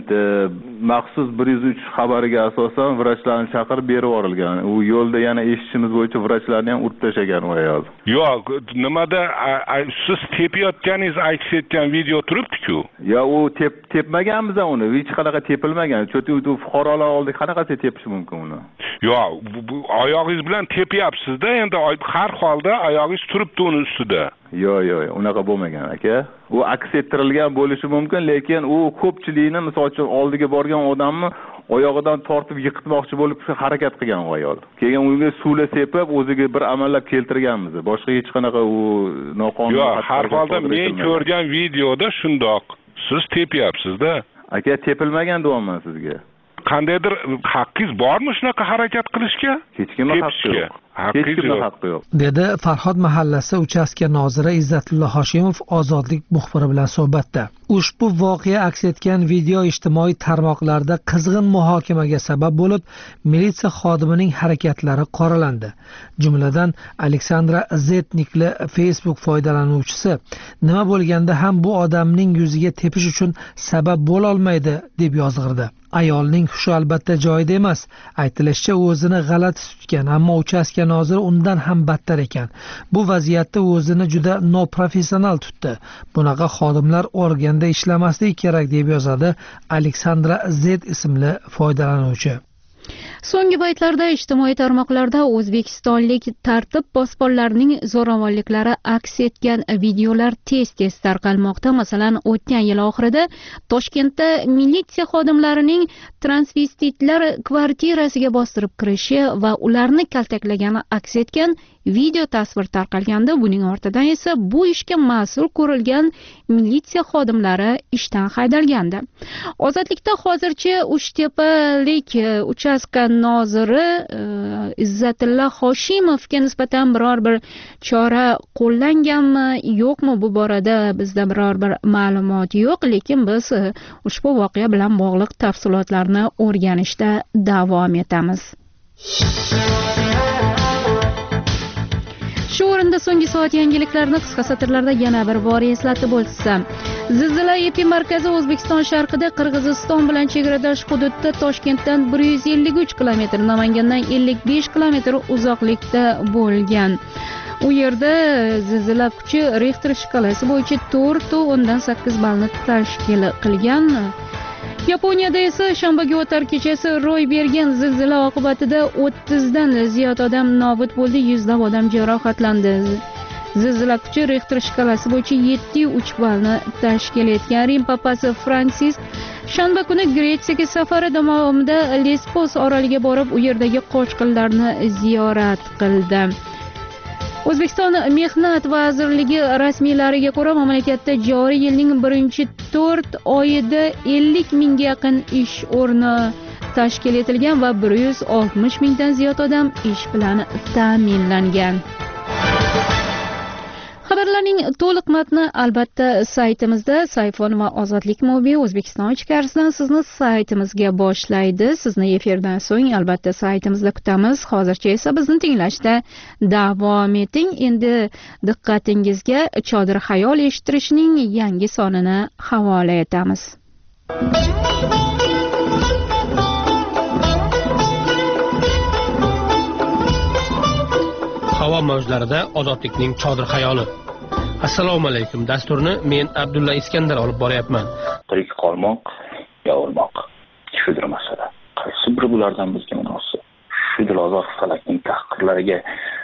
maxsus 103 xabariga asosan vrachlarni chaqirib berib yuborilgan. U yo'lda yana eshitishimiz bo'yicha vrachlarni ham urib tashagan u ayol. Yo'q, nimada siz tepayotganingiz aks etgan video turibdi-ku. Ya u tepmaganmiz uni, hech qanaqa tepilmagan. Chunki u fuqarolar oldida qanaqasi tepishi mumkin uni? Yo'q, oyog'ingiz bilan tepyapsiz-da, endi har holda oyog'ingiz turibdi uni ustida. Yo'q, unaqa bo'lmagan aka. U aks ettirilgan bo'lishi mumkin, lekin u ko'pchilikni, misol uchun oldiga borgan odamni oyog'idan tortib yiqitmoqchi bo'lib harakat qilgan u ayol. Keyin unga suvla sepib, o'ziga bir amallab keltirganmiz. Boshqa hech qanaqa u noqonuniy. Yo'q, har holda men ko'rgan videoda shundoq. Siz tepyapsiz-da. Aka, tepilmagan deyapman sizga. Qandaydir haqqingiz bormi shunaqa harakat qilishga? Hech kimning haqqi yo'q. Hech kimning haqqi yo'q. Dedi Farhod mahallasi uchastka noziri Izzatilla Hoshimov Ozodlik muxbiri bilan suhbatda. Ushbu voqea aks etgan video ijtimoiy tarmoqlarda qizg'in muhokamaga sabab bo'lib, militsiya xodimining harakatlari qoralandi. Jumladan Aleksandra Zetnikli Facebook foydalanuvchisi nima bo'lganda ham bu odamning yuziga tepish uchun sabab bo'la olmaydi deb yozg'irdi. Ayolning hushi albatta joyida emas. Aytilishicha, u o'zini g'alati tutgan, ammo uchastka noziri undan ham battar ekan. Bu vaziyatda o'zini juda noprofessional tutdi. Bunaqa xodimlar organda ishlamasligi kerak deb yozadi Aleksandra Z ismli foydalanuvchi. So'nggi paytlarda ijtimoiy tarmoqlarda o'zbekistonlik tartib posbonlarining zo'ravonliklari aks etgan videolar tez-tez tarqalmoqda. Masalan, o'tgan yil oxirida Toshkentda militsiya xodimlarining transvestitlar kvartirasiga bostirib kirishi va ularni kaltaklagani aks etgan video tasvir tarqalganda, buning ortidan esa bu ishga mas'ul ko'rilgan militsiya xodimlari ishdan haydalgandi. Ozodlikda hozircha Uchtepalik uchastka noziri Izzatilla Hoshimovga nisbatan biror bir chora qo'llanganmi, yo'qmi, bu borada bizda biror bir ma'lumot yo'q, lekin biz ushbu voqea bilan bog'liq tafsilotlarni o'rganishda davom etamiz. Shu o'rinda so'nggi soat yangiliklarni qisqa satrlarda yana bir bor eslatib o'tsam. Zilzila epimarkazi O'zbekiston sharqida Qirg'iziston bilan chegaradosh hududda Toshkentdan 153 km, Namangandan 55 km uzoqlikda bo'lgan. U yerda zilzila kuchi Richter shkalasi bo'yicha 4.8 ballni tashkil qilgan. Yaponiyada esa shanbaga o'tar kechasi ro'y bergan zilzila oqibatida 30 dan ziyod odam nobud bo'ldi, 100 dan odam jarohatlandi. Zilzila kuchi Richter shkalasi bo'yicha 7.3 ballni tashkil etgan. Rim papasi Fransisk shanba kuni Gretsiyaga safari davomida Lesbos oroliga borib, u yerdagi qochqinlarni ziyorat qildi. O'zbekiston Mehnat vazirligi rasmiylariga ko'ra, mamlakatda joriy yilning birinchi 4 oyida 50 mingga yaqin ish o'rni tashkil etilgan va 160 mingdan ziyod odam ish bilan ta'minlangan. Xabarlarning to'liq matni albatta saytimizda. Sayfon va Ozodlik mobil O'zbekiston ichkarisidan sizni saytimizga boshlaydi. Sizni efirdan so'ng albatta saytimizda kutamiz. Hozircha esa bizni tinglashda davom eting. Endi diqqatingizga Chodir xayol eshittirishning yangi sonini havola etamiz. Havo mavjlarida ozodlikning chodir xayoli. Assalomu alaykum. Dasturni men Abdulla Iskandar olib boryapman. Tirik qolmoq yo o'lmoq. Shudir masala. Qaysi biri bulardan bizga munosib? Shu dilozor falakning tahqirlariga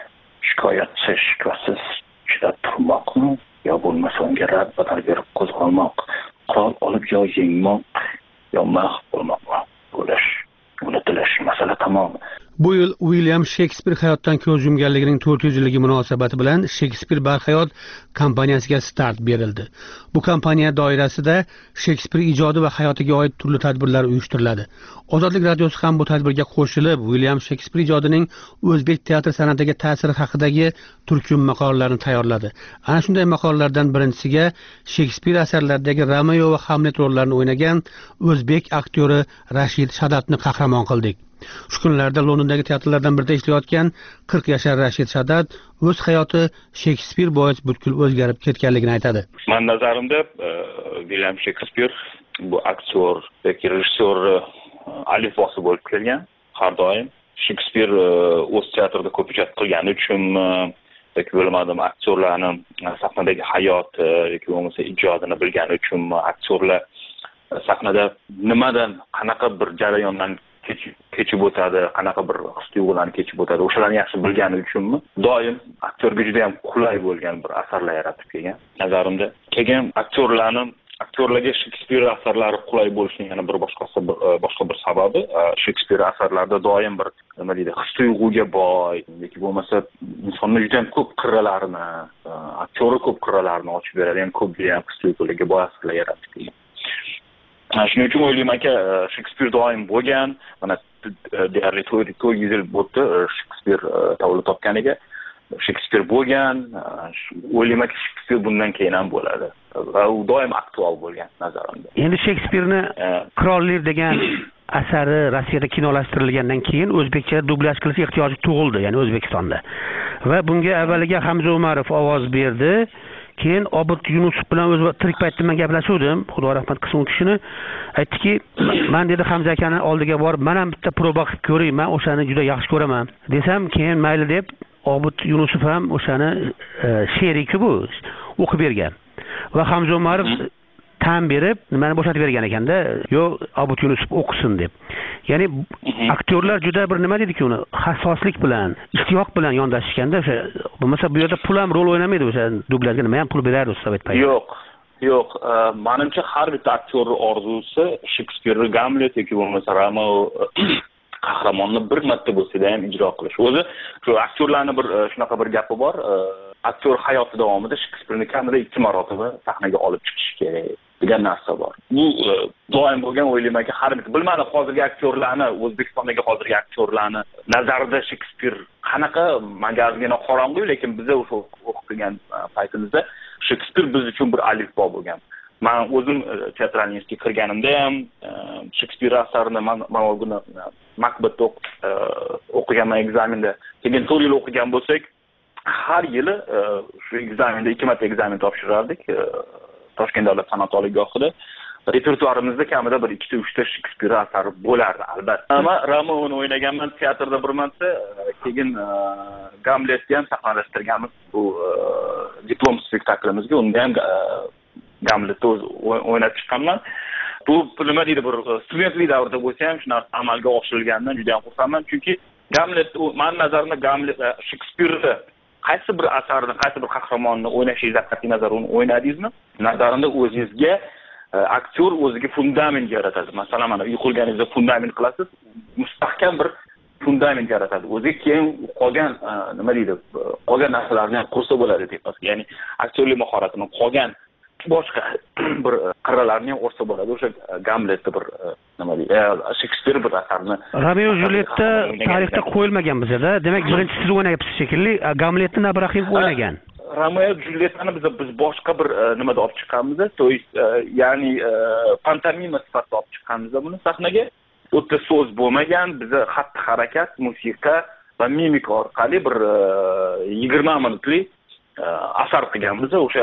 shikoyatchi shikoyatsiz chidab turmoqmi? Yo bo'lmasa unga rad badal berib qo'zg'almoq, qurol olib yo yengmoq, yo mahv bo'lmoqmi? Bo'lish, unutilish masala tamom. Bu yil William Shekspir hayotdan ko'z yumganligining 400 yilligi munosabati bilan Shekspir barhayot kompaniyasiga start berildi. Bu kompaniya doirasida Shekspir ijodi va hayotiga oid turli tadbirlar uyushtiriladi. Ozodlik radiosi ham bu tadbirga qo'shilib, William Shekspir ijodining o'zbek teatr san'atiga ta'siri haqidagi turkum maqolalarni tayyorladi. Ana shunday maqolalardan birinchisiga Shekspir asarlaridagi Romeo va Hamlet rollarini o'ynagan o'zbek aktyori Rashid Shadatni qahramon qildik. Shu kunlarda Londondagi teatrlardan birida ishlayotgan 40 yashar Rashid Shadat o'z hayoti Shekspir bois butkul o'zgarib ketganligini aytadi. Men nazarimda William Shekspir bu aktyor yoki rejissyor alifbosi bo'lib kelgan. Har doim Shekspir o'z teatrida ko'p ijod qilgani uchun yoki bo'lmadim aktyorlarning sahnadagi hayot yoki bo'lmasa ijodini bilgani uchun aktyorlar sahnada nimadan qanaqa bir jarayondan kechib o'tadi, qanaqa bir his-tuyg'ularni kechib o'tadi, o'shalarni yaxshi bilgani uchunmi doim aktyorga juda ham qulay bo'lgan bir asarlar yaratib kelgan. Nazarimda keyin aktyorlarga Shekspir asarlari qulay bo'lishining yana bir boshqa bir sababi Shekspir asarlarida doim bir nima deydi, his-tuyg'uga boy yoki bo'lmasa insonni juda ham ko'p qirralarini, aktyori ko'p qirralarini ochib beradigan ko'p ham his-tuyg'ularga boy asarlar yaratib kelgan. Shuning uchun o'ylaymanki, Shekspir doim bo'lgan, mana deyarli 400 yil bo'ldi Shekspir tavallud topganiga. Shekspir bo'lgan, o'ylaymanki Shekspir bundan keyin ham bo'ladi. Va u doim aktual bo'lgan nazarimda. Endi Shekspirni Qirollik degan asari Rossiyada kinolashtirilgandan keyin o'zbekcha dublyaj qilish ehtiyoji tug'ildi, ya'ni O'zbekistonda. Va bunga avvaliga Hamza Umarov ovoz berdi. Keyin Obid Yunusov bilan o'z tirik paytda men gaplashuvdim. Xudo rahmat qilsin u kishini. Aytdiki, men dedi Hamza akani oldiga borib, men ham bitta proba qilib ko'ray, men o'shani juda yaxshi ko'raman. Desam, keyin mayli deb Obid Yunusov ham o'shani she'riy-ku bu o'qib bergan. Va Hamza Umarov tan berib, nimani bo'shatib bergan ekanda, "Yo, Obid Yunusov o'qisin" deb. Ya'ni aktyorlar juda bir nima dedi-ki uni hassoslik bilan, ishtiyoq bilan yondashishganda o'sha bo'lmasa bu yerda pul ham rol o'ynamaydi o'sha dublyajga, nima ham pul berardi Sovet paytida. Yo'q, menimcha har bitta aktyor orzusi Shekspir, Gamlet yoki bo'lmasa Romeo qahramonni bir marta bo'lsa-da ham ijro qilish. O'zi shu aktyorlarning bir shunaqa bir gapi bor. Aktyor hayoti davomida Shekspirni kamida 2 marotaba sahnaga olib chiqish kerak degan narsa bor. Bu doim bo'lgan, o'ylaymanki, har bir bilmadim hozirgi aktyorlarni, O'zbekistondagi hozirgi aktyorlarni nazarida Shekspir qanaqa, menga ozgina qorong'u, lekin biz o'sha o'qigan paytimizda Shekspir biz uchun bir alifbo bo'lgan. Men o'zim teatral institutga kirganimda ham Shekspir asarini men o'g'ini Makbetda o'qiganman ekzamenda. Keyin 4 yil o'qigan bo'lsak, har yili shu ekzamenda 2 marta ekzamen topshirardik. Toshkent davlat san'at oliygohida repertuarimizda kamida bir 2-3 ta Shekspir asari bo'lardi, albatta. Men Romeoni o'ynaganman teatrda bir marta, keyin Gamletni ham sahnalashtirganmiz bu diplom spektaklimizga. Unda ham Gamletni o'ynab chiqqanman. Bu nima deydi, bir studentlik davrida bo'lsa ham shu narsa amalga oshirilganidan juda ham xursandman, chunki Gamlet, men nazarimda Gamlet Shekspirni qaysi bir asarni, qaysi bir qahramonni o'ynashingiz qat'iy nazar uni o'ynadingizmi? Nazarimda o'zingizga aktyor o'ziga fundament yaratadi. Masalan, mana uy qurganingizda fundament qilasiz, mustahkam bir fundament yaratadi. O'ziga keyin qolgan nima deydi, qolgan narsalarni ham qursa bo'ladi deb. Ya'ni aktyorlik mahoratini qolgan boshqa bir qirralarni ham o'rsa bo'ladi. O'sha Gamletni bir nima deydi, Shekspir bir asarni. Romeo Julietda tarixda qo'yilmagan bizda. Demak, birinchi siz o'ynayapsiz shekilli. Gamletni Nabrahim o'ynagan. Romeo Julietani biz boshqa bir nimada olib chiqqanmiz, to есть ya'ni pantomima sifatida olib chiqqanmiz buni sahnaga. O'ta so'z bo'lmagan, biz xatti harakat, musiqa va mimika orqali bir 20 minutlik asar qilganmiz. O'sha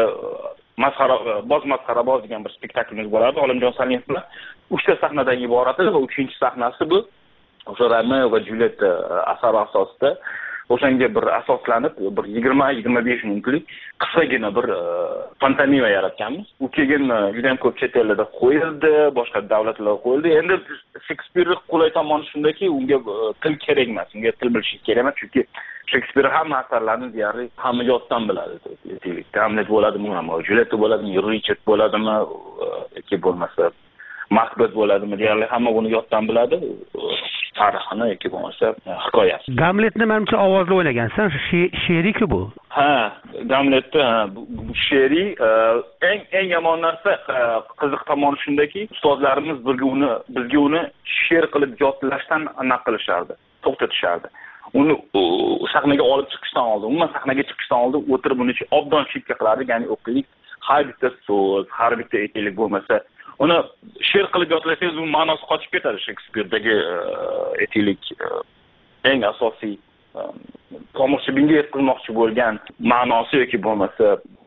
masxaraboz degan bir spektaklimiz bo'lardi Olimjon Saliyev bilan. 3 ta sahnadan iborat edi va 3-chi sahnasi bu o'sha Romeo va Juliet asari asosida o'shanga bir asoslanib bir 20-25 minutlik qisqagina bir pantomima yaratganmiz. U keyin juda ham ko'p chet ellarda qo'yildi, boshqa davlatlarda qo'yildi. Endi Shekspirning qulay tomoni shundaki, unga til kerak emas, unga til bilish kerak emas, chunki Shekspir ham asarlarni deyarli hamma yoddan biladi. Hamlet bo'ladimi, Juliet bo'ladimi, Richard bo'ladimi, yoki bo'lmasa Macbeth bo'ladimi, deyarli hamma buni yoddan biladi. Tarixini yoki bo'lmasa hikoyasi. Gamletni menimcha ovozli o'ynagansan, she'riy-ku bu. Ha, Gamletni she'riy. Eng yomon narsa, qiziq tomoni shundaki, ustozlarimiz bizga uni she'r qilib yodlashdan naq qilishardi, to'xtatishardi. Uni sahnaga olib chiqishdan oldin, umuman sahnaga chiqishdan oldin o'tirib uni obdon chekka qilardik, ya'ni o'qiylik, har bitta so'z, har bitta etiklik bo'lmasa, uni she'r qilib yodlasangiz, u ma'nosi qochib ketadi. Shekspirdagi etiklik eng asosiy tomoshabinga yetkazmoqchi bo'lgan ma'nosi yoki bo'lmasa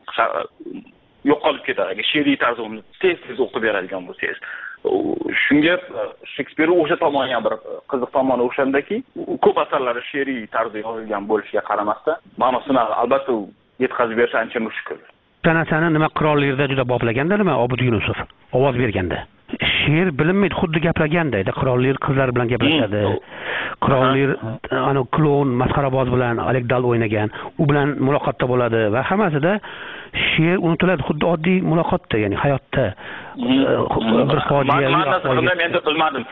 yo'qolib ketadi. Agar she'riy tarzda uni tez o'qib beradigan bo'lsangiz. Shunga Shekspirning o'sha tomoni ham bir qiziq tomoni o'shandaki, ko'p asarlari she'riy tarzda yozilgan bo'lishiga qaramasdan, ma'nosini albatta yetkazib berish ancha mushkul. Sanasani nima qirollikda juda boplaganda nima Obid Yunusov ovoz berganda. She'r bilinmaydi, xuddi gaplaganda edi. Qirollik qizlar bilan gaplashadi. Qirollik ana klon masxaraboz bilan Alekdal o'ynagan, u bilan muloqotda bo'ladi va hammasida she'r unutiladi, xuddi oddiy muloqotda, ya'ni hayotda. Bir fojiaviy nazarimda men bilmadim.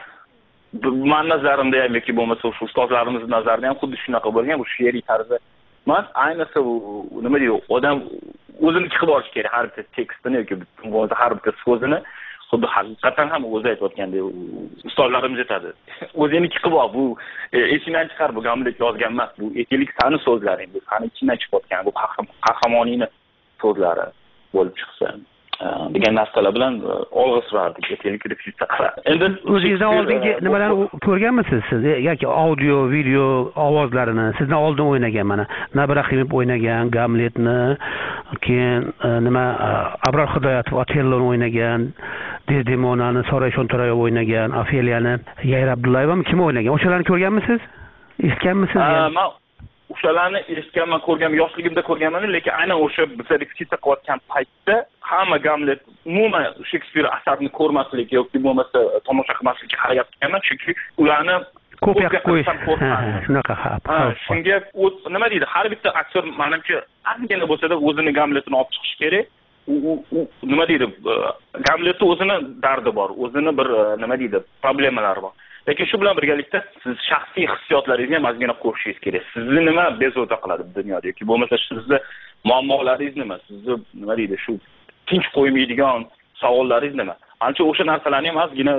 Men nazarimda ham yoki bo'lmasa shu ustozlarimiz nazarida ham xuddi shunaqa bo'lgan, bu she'riy tarzda. Men ayniqsa nima deydi, odam o'zini chiqib olish kerak, har bitta tekstini yoki bo'lmasa har bitta so'zini xuddi haqiqatan ham o'zi aytayotgandek ustozlarimiz aytadi. O'zini chiqib ol, bu esingdan chiqar, bu Gamlet yozgan emas, bu etiklik sani so'zlaring, bu sani ichingdan chiqayotgan, bu qahramoningni so'zlari bo'lib chiqsa degan narsalar bilan olg'a surardik, etiklik repetitsiya. Endi o'zingizdan oldingi nimalarni ko'rganmisiz siz yoki audio, video ovozlarini sizdan oldin o'ynagan mana Nabrahimov o'ynagan Gamletni, keyin nima Abror Hidoyatov Otelloni o'ynagan, Desdemonani Soray Shontorayev o'ynagan, Ofeliyani Yayir Abdullayeva kim o'ynagan? O'shalarni ko'rganmisiz? Eshitganmisiz? Men o'shalarni eshitganman, ko'rganman, yoshligimda ko'rganman, lekin aynan o'sha biz repetitsiya qilayotgan paytda hamma Gamlet umuman Shekspir asarini ko'rmaslik yoki bo'lmasa tomosha qilmaslikka harakat qilganman, chunki ularni kopiya qilib qo'yish shunaqa. Shunga nima deydi, har bitta aktyor menimcha ozgina bo'lsa-da o'zini Gamletini olib chiqish kerak. U nima deydi, Gamletning o'zini dardi bor, o'zini bir nima deydi, problemalari bor. Lekin shu bilan birgalikda siz shaxsiy hissiyotlaringizni ham ozgina qo'shishingiz kerak. Sizni nima bezovta qiladi dunyoda yoki bo'lmasa sizni muammolaringiz nima? Sizni nima deydi, shu tinch qo'ymaydigan savollaringiz nima? Ancha o'sha narsalarni ham ozgina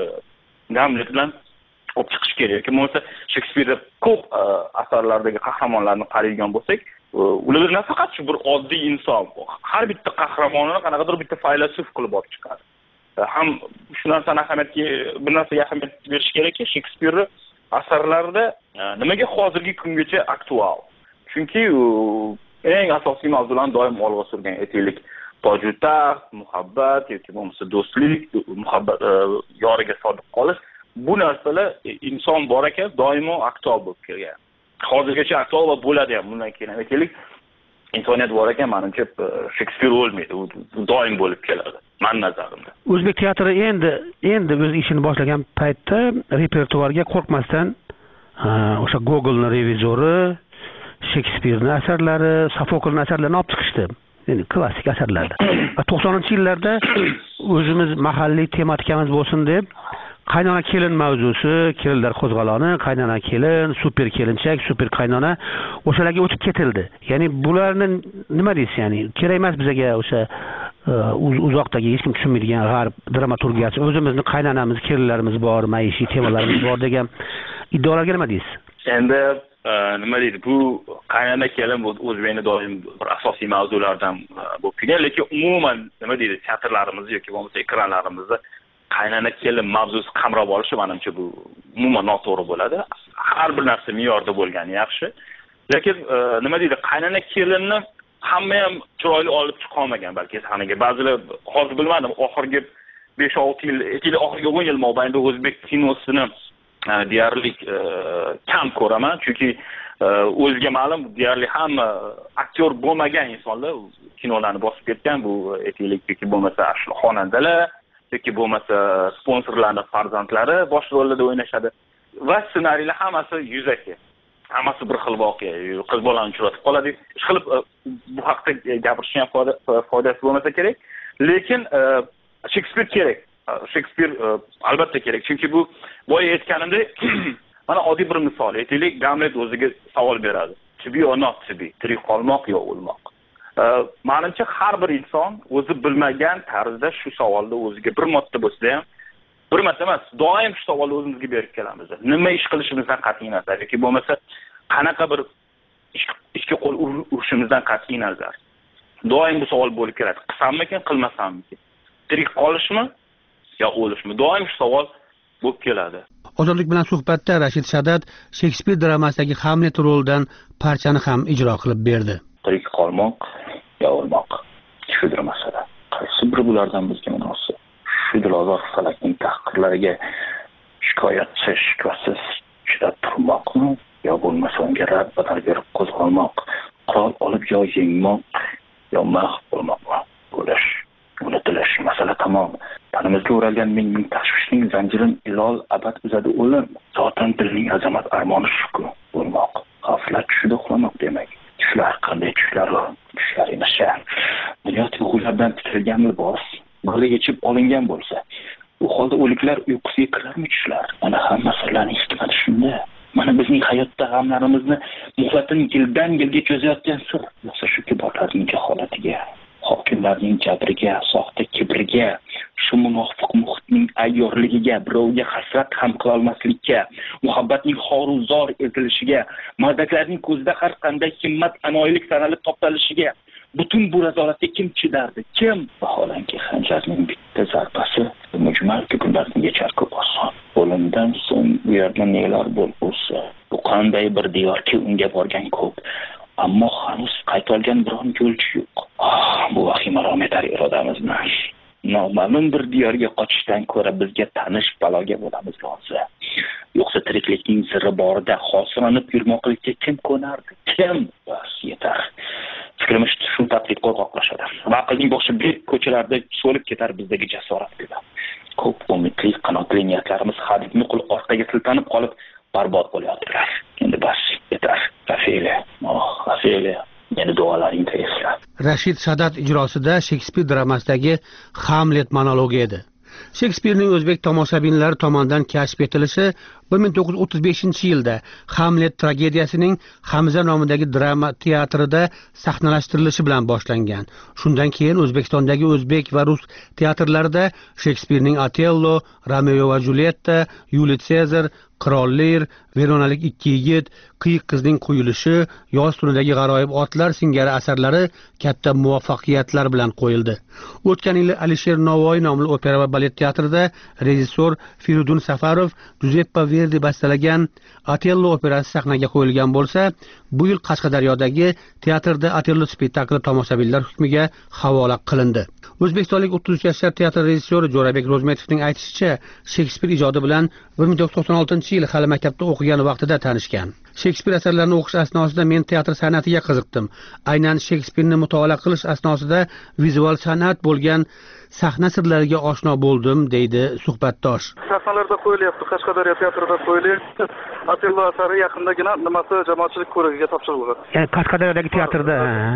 Gamlet bilan olib chiqish kerak. Yoki bo'lmasa Shekspirda ko'p asarlardagi qahramonlarni qaraydigan bo'lsak, ular nafaqat shu bir oddiy inson, har bitta qahramonini qanaqadir bitta faylasuf qilib olib chiqadi. Ham shu narsani bir narsaga ahamiyat berish kerakki, Shekspirning asarlarida nimaga hozirgi kungacha aktual? Chunki eng asosiy mavzularni doim olg'a surgan, etiklik, toju-taxt, muhabbat yoki bo'lmasa do'stlik, muhabbat, yoriga sodiq qolish, bu narsalar inson bor ekan, doimo aktual bo'lib kelgan. Hozirgacha aktual va bo'ladi ham bundan keyin. Etiklik insoniyat bor ekan, menimcha Shekspir o'lmaydi, u doim bo'lib keladi. Men nazarimda. O'zbek teatri endi o'z ishini boshlagan paytda repertuarga qo'rqmasdan o'sha Gogolning revizori, Shekspirning asarlari, Sofoklning asarlarini olib chiqishdi. Ya'ni klassik asarlarda. 90-yillarda o'zimiz mahalliy tematikamiz bo'lsin deb qaynona kelin mavzusi, kelinlar qo'zg'aloni, qaynona kelin, super kelinchak, super qaynona o'shalarga o'tib ketildi. Ya'ni bularni nima deysiz, ya'ni kerak emas bizga o'sha uzoqdagi hech kim tushunmaydigan g'arb dramaturgiyasi, o'zimizni qaynonamiz, kelinlarimiz bor, maishiy temalarimiz bor degan iddaolarga nima deysiz? Endi nima deydi, bu qaynona kelin o'zbekni doim bir asosiy mavzulardan bo'lib kelgan, lekin umuman nima deydi, teatrlarimiz yoki bo'lmasa ekranlarimizda qaynona kelin mavzusi qamrab olishi menimcha bu umuman noto'g'ri bo'ladi. Har bir narsa me'yorda bo'lgani yaxshi. Lekin nima deydi, qaynona kelinni hamma ham chiroyli olib chiqa olmagan balki sahnaga. Ba'zilar hozir bilmadim, oxirgi 5-6 yil, oxirgi 10 yil mobaynida o'zbek kinosini deyarli kam ko'raman, chunki o'ziga ma'lum deyarli hamma aktyor bo'lmagan insonlar kinolarni bosib ketgan. Bu aytaylik yoki bo'lmasa shu xonandalar yoki bo'lmasa sponsorlarning farzandlari bosh rollarda o'ynashadi va ssenariylar hammasi yuzaki. Hammasi bir xil voqea. Qiz bolani uchratib qoladi. Ishqilib bu haqda gapirishga foydasi bo'lmasa kerak. Lekin Shekspir kerak. Shekspir albatta kerak. Chunki bu boya aytganimdek mana oddiy bir misol. Aytaylik, Gamlet o'ziga savol beradi. To be or not to be? Tirik qolmoq yo o'lmoq? Menimcha har bir inson o'zi bilmagan tarzda shu savolni o'ziga bir marta bo'lsa ham, bir marta emas, doim shu savolni o'zimizga berib kelamiz. Nima ish qilishimizdan qat'iy nazar yoki bo'lmasa qanaqa bir ishga qo'l urishimizdan qat'iy nazar. Doim bu savol bo'lib keladi. Qilsammikin, qilmasammikin? Tirik qolishmi yo o'lishmi? Doim shu savol bo'lib keladi. Ozodlik bilan suhbatda Rashid Sadat Shekspir dramasidagi Hamlet rolidan parchani ham ijro qilib berdi. Tirik qolmoq yo o'lmoq. Shudir masala. Qaysi biri bulardan bizga munosib? Shu dilozor falakning tahqirlariga shikoyatsiz chidab turmoqmi yo bo'lmasa unga rad badal berib qo'zg'almoq, qurol olib yo yengmoq yo mahv bo'lmoqmi? Bo'lish, unutilish, masala tamom. Tanimizga o'ralgan ming tashvishning zanjirin ilol abad uzadi o'lim. Zotan dilning azamat armoni shuku bo'lmoq. G'aflat tushida uxlamoq demak. Tushlar qanday tushlar? Tushlar emas. Dunyo tuyg'ulardan titilgan libos g'ala yechib olingan bo'lsa, bu holda o'liklar uyqusiga kirarmi tushlar? Mana hamma sirlarning hikmati shunda. Mana bizning hayotda g'amlarimizni muhlatini yildan yilga cho'zayotgan sir. Yo'qsa shu kiborlarning jaholatiga, hokimlarning jabriga, soxta kibriga, shu munofiq muhitning ayyorligiga, birovga hasrat ham qila olmaslikka, muhabbatning xoruzor etilishiga, mardaklarning ko'zida har qanday himmat anoyilik sanalib toptalishiga, butun bu razolatga kim chidardi? Kim? Vaholanki xanjarning bitta zarbasi mujmal ko'klarni yechar ko'p oson. O'limdan so'ng bu yerda nelar bo'lsa, bu qanday bir diyorki unga borgan ko'p, ammo hanuz qayta olgan biron yo'lchi yo'q. Bu vahimarom etar irodamizni. Noma'lum bir diyorga qochishdan ko'ra bizga tanish baloga bo'lamiz rozi. Yo'qsa tiriklikning siri borida xoslanib yurmoqlikka kim ko'nardi? Kim? Bas yetar. Fikrimiz shu taqlid qo'rqoqlashadi. Va aqlning boshi bir ko'chalarda so'lib ketar bizdagi jasorat bilan. Ko'p umidli qanotli niyatlarimiz hadikni qul orqaga siltanib qolib barbod bo'lyaptilar. Endi bas yetar. Rafeli. Yana duolaringda esla. Rashid Sadat ijrosida Shekspir dramasidagi Hamlet monologi edi. Shekspirning o'zbek tomoshabinlari tomonidan kashf etilishi 1935-yilda Hamlet tragediyasining Hamza nomidagi drama teatrida sahnalashtirilishi bilan boshlangan. Shundan keyin O'zbekistondagi o'zbek va rus teatrlarida Shekspirning Otello, Romeo va Julietta, Yuliy Sezar, Qirol Lear, Veronalik ikki yigit, Qiyiq qizning quyilishi, Yoz tunidagi g'aroyib otlar singari asarlari katta muvaffaqiyatlar bilan qo'yildi. O'tgan yil Alisher Navoiy nomli opera va balet teatrida rejissor Firidun Safarov Giuseppe Verdi bastalagan Otello operasi sahnaga qo'yilgan bo'lsa, bu yil Qashqadaryodagi teatrda Otello spektakli tomoshabinlar hukmiga havola qilindi. O'zbekistonlik 33 yoshli teatr rejissyori Jo'rabek Ro'zmetovning aytishicha, Shekspir ijodi bilan 1996-yil hali maktabda o'qigan vaqtida tanishgan. Shekspir asarlarini o'qish asnosida men teatr san'atiga qiziqdim. Aynan Shekspirni mutolaa qilish asnosida vizual san'at bo'lgan sahna sirlariga oshno bo'ldim, deydi suhbatdosh. Sahnalarda qo'yilyapti, Qashqadaryo teatrida qo'yilyapti. Otello asari yaqindagina nimasi jamoatchilik ko'rigiga topshirilgan. Ya'ni Qashqadaryodagi teatrda.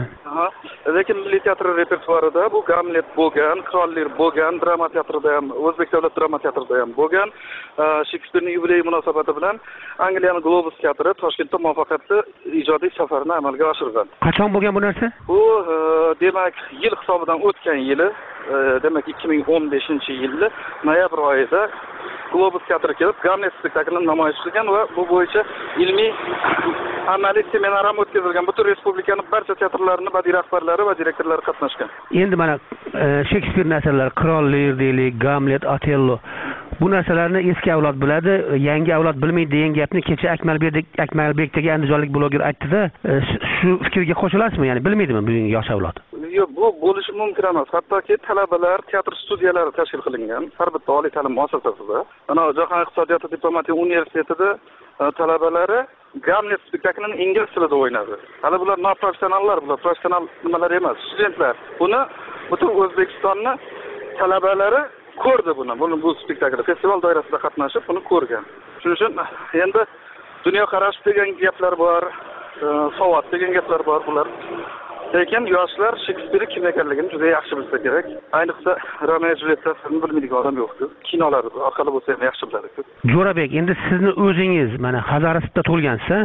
Lekin milliy teatr repertuarida bu Gamlet bo'lgan, Qirol Lear bo'lgan, drama teatrida ham, O'zbek davlat drama teatrida ham bo'lgan. Shekspirning yubileyi munosabati bilan Angliyaning Globus teatri Toshkentda muvaffaqiyatli ijodiy safarni amalga oshirgan. Qachon bo'lgan bu narsa? Bu demak yil hisobidan o'tgan yili, demak 2015-yilda noyabr oyida Globus teatri kelib Gamlet spektaklini namoyish qilgan va bu bo'yicha ilmiy amaliy seminar ham o'tkazilgan. Butun respublikaning barcha teatrlarining badiiy rahbarlari va direktorlari qatnashgan. Endi mana Shekspirning asarlari Qirol Lear deylik, Gamlet, Otello bu narsalarni eski avlod biladi, yangi avlod bilmaydi degan gapni kecha Akmalbekdagi andijonlik bloger aytdi-da, shu fikrga qo'shilasizmi? Ya'ni bilmaydimi bugungi yosh avlod? yo'q, bu bo'lishi mumkin emas. Hattoki talabalar teatr studiyalari tashkil qilingan har bitta oliy ta'lim muassasasida. Mana Jahon iqtisodiyoti diplomatiya universitetida talabalari Gamlet spektaklini ingliz tilida o'ynadi. Hali bular noprofessionallar, bular professional nimalar emas, studentlar. Buni butun O'zbekistonni talabalari ko'rdi bu spektaklni. Festival doirasida qatnashib, buni ko'rgan. Shuning uchun endi dunyoqarash degan gaplar bor, savod degan gaplar bor bular. Lekin yoshlar Shekspir kim ekanligini juda yaxshi bilsa kerak. Ayniqsa Romeo va Julyettani bilmaydigan odam yo'q-ku. Kinolar orqali bo'lsa ham yaxshi biladi-ku. Jo'rabek, endi sizni o'zingiz mana Hazarasida tug'ilgansiz.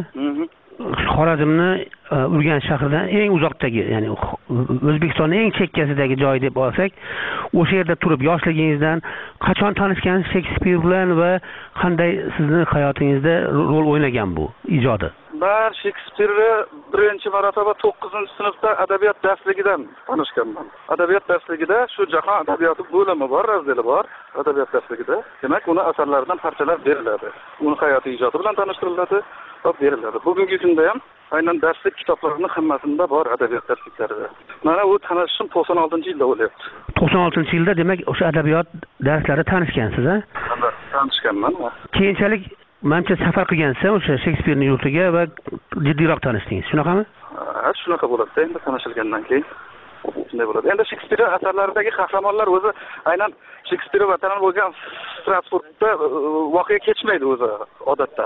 Xorazmni Urganch shahridan eng uzoqdagi, ya'ni O'zbekistonning eng chekkasidagi joy deb olsak, o'sha yerda turib yoshligingizdan qachon tanishgansiz Shekspir bilan va qanday sizni hayotingizda rol o'ynagan bu ijodi? Ben Shekspirni birinchi marotaba 9-sinfda adabiyot darsligidan tanishganman. Adabiyot darsligida shu jahon adabiyoti bo'limi bor, razdeli bor adabiyot darsligida. Demak, uni asarlaridan parchalar beriladi. Uni hayotiy ijodi bilan tanishtiriladi va beriladi. Bugungi kunda ham aynan darslik kitoblarining hammasida bor adabiyot darsliklarida. Mana u tanishishim 96-yilda bo'lyapti. 96-yilda demak o'sha adabiyot darslarida tanishgansiz-a? Tanishganman. Keyinchalik menimcha safar qilgansiz o'sha Shekspirning yurtiga va jiddiyroq tanishdingiz, shunaqami? Ha, shunaqa bo'ladi. Endi tanishilgandan keyin shunday bo'ladi. Endi Shekspir asarlaridagi qahramonlar o'zi aynan Shekspir vatani bo'lgan Strasburgda voqea kechmaydi o'zi odatda.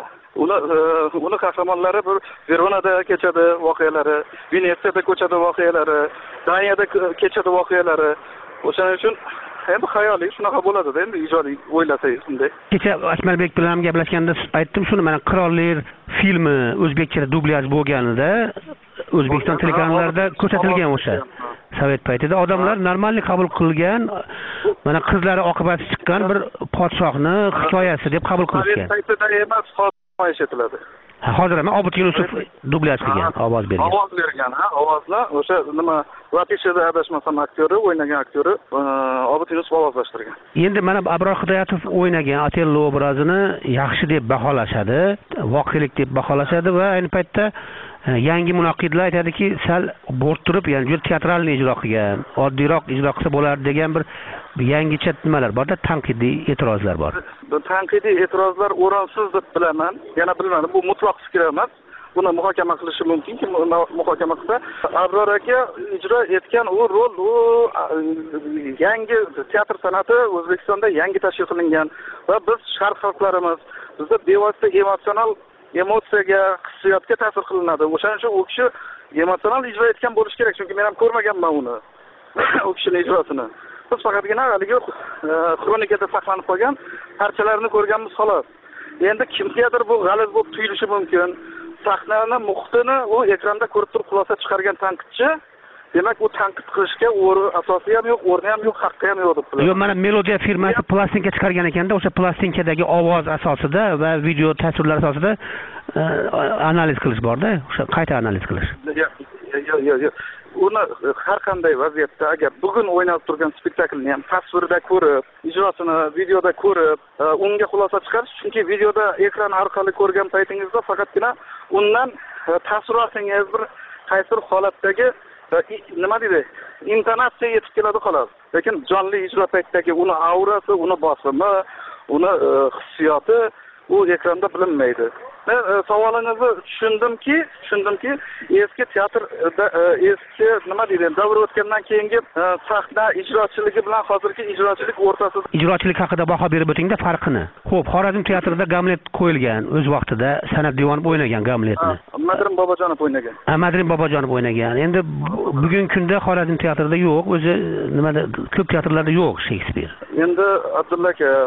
Uni qahramonlari bir Veronada kechadi voqealari, Venetsiyada ko'chadi voqealari, Daniyada kechadi voqealari. O'shaning uchun endi xayoliy shunaqa bo'ladi-da, endi ijodiy o'ylasangiz shunday. Kecha Akmalbek bilan gaplashganda aytdim shuni, mana Qirollar filmi o'zbekcha dublyaj bo'lganida O'zbekiston telekanallarida ko'rsatilgan o'sha Sovet paytida odamlar normalni qabul qilgan, mana qizlari oqibati chiqqan bir podshohni hikoyasi deb qabul qilishgan. Sovet paytida emas, hozir etiladi. Hozir ham Obid Yunusov dublyaj qilgan, ovoz bergan. Ovoz bergan, ovozni o'sha nima Latishada adashmasam aktyori, o'ynagan aktyori Obid Yunusov ovozlashtirgan. Endi mana Abror Hidoyatov o'ynagan Otello obrazini yaxshi deb baholashadi, voqelik deb baholashadi va ayni paytda yangi munoqidlar aytadiki, sal bo'rttirib, ya'ni juda teatralni ijro qilgan, oddiyroq ijro qilsa bo'lar degan bir yangicha nimalar bor-da, tanqidiy e'tirozlar bor. Bu tanqidiy e'tirozlar o'rinsiz deb bilaman. Yana bilmadim, bu mutlaq fikr emas. Buni muhokama qilishi mumkinki, muhokama qilsa, Abror aka ijro etgan u rol, u yangi teatr san'ati O'zbekistonda yangi tashkil qilingan va biz sharq xalqlarimiz, bizda bevosita emotsiyaga, hissiyotga ta'sir qilinadi. O'shaning uchun u kishi emotsional ijro etgan bo'lishi kerak, chunki men ham ko'rmaganman uni. U kishining ijrosini. Biz faqatgina haligi xronikada saqlanib qolgan parchalarni ko'rganmiz xolos. Endi kimgadir bu g'aliz bo'lib tuyulishi mumkin. Sahnani, muhitini u ekranda ko'rib turib xulosa chiqargan tanqidchi, demak u tanqid qilishga asosi ham yo'q, o'rni ham yo'q, haqqi ham yo'q deb bilaman. Yo'q, mana Melodiya firmasi plastinka chiqargan ekanda, o'sha plastinkadagi ovoz asosida va video tasvirlar asosida analiz qilish bor-da, o'sha qayta analiz qilish. Yo'q. Uni har qanday vaziyatda agar bugun o'ynab turgan spektaklni ham tasvirda ko'rib, ijrosini videoda ko'rib, unga xulosa chiqarish, chunki videoda ekran orqali ko'rgan paytingizda faqatgina undan taassurotingiz bir qaysi holatdagi nima deydi, intonatsiya yetib keladi xolos. Lekin jonli ijro paytidagi uni aurasi, uni bosimi, uni hissiyoti u ekranda bilinmaydi. Men savolingizni tushundimki, eski teatrda eski nima deydi, davr o'tgandan keyingi sahna ijrochiligi bilan hozirgi ijrochilik o'rtasida ijrochilik haqida baho berib o'tingda farqini. Xo'p, Xorazm teatrida Gamlet qo'yilgan, o'z vaqtida San'at Devonov o'ynagan Gamletni. Madrim Bobojonov o'ynagan. Madrim Bobojonov o'ynagan. Endi bugungi kunda Xorazm teatrida yo'q, o'zi nimada ko'p teatrlarda yo'q Shekspir. Endi Abdulla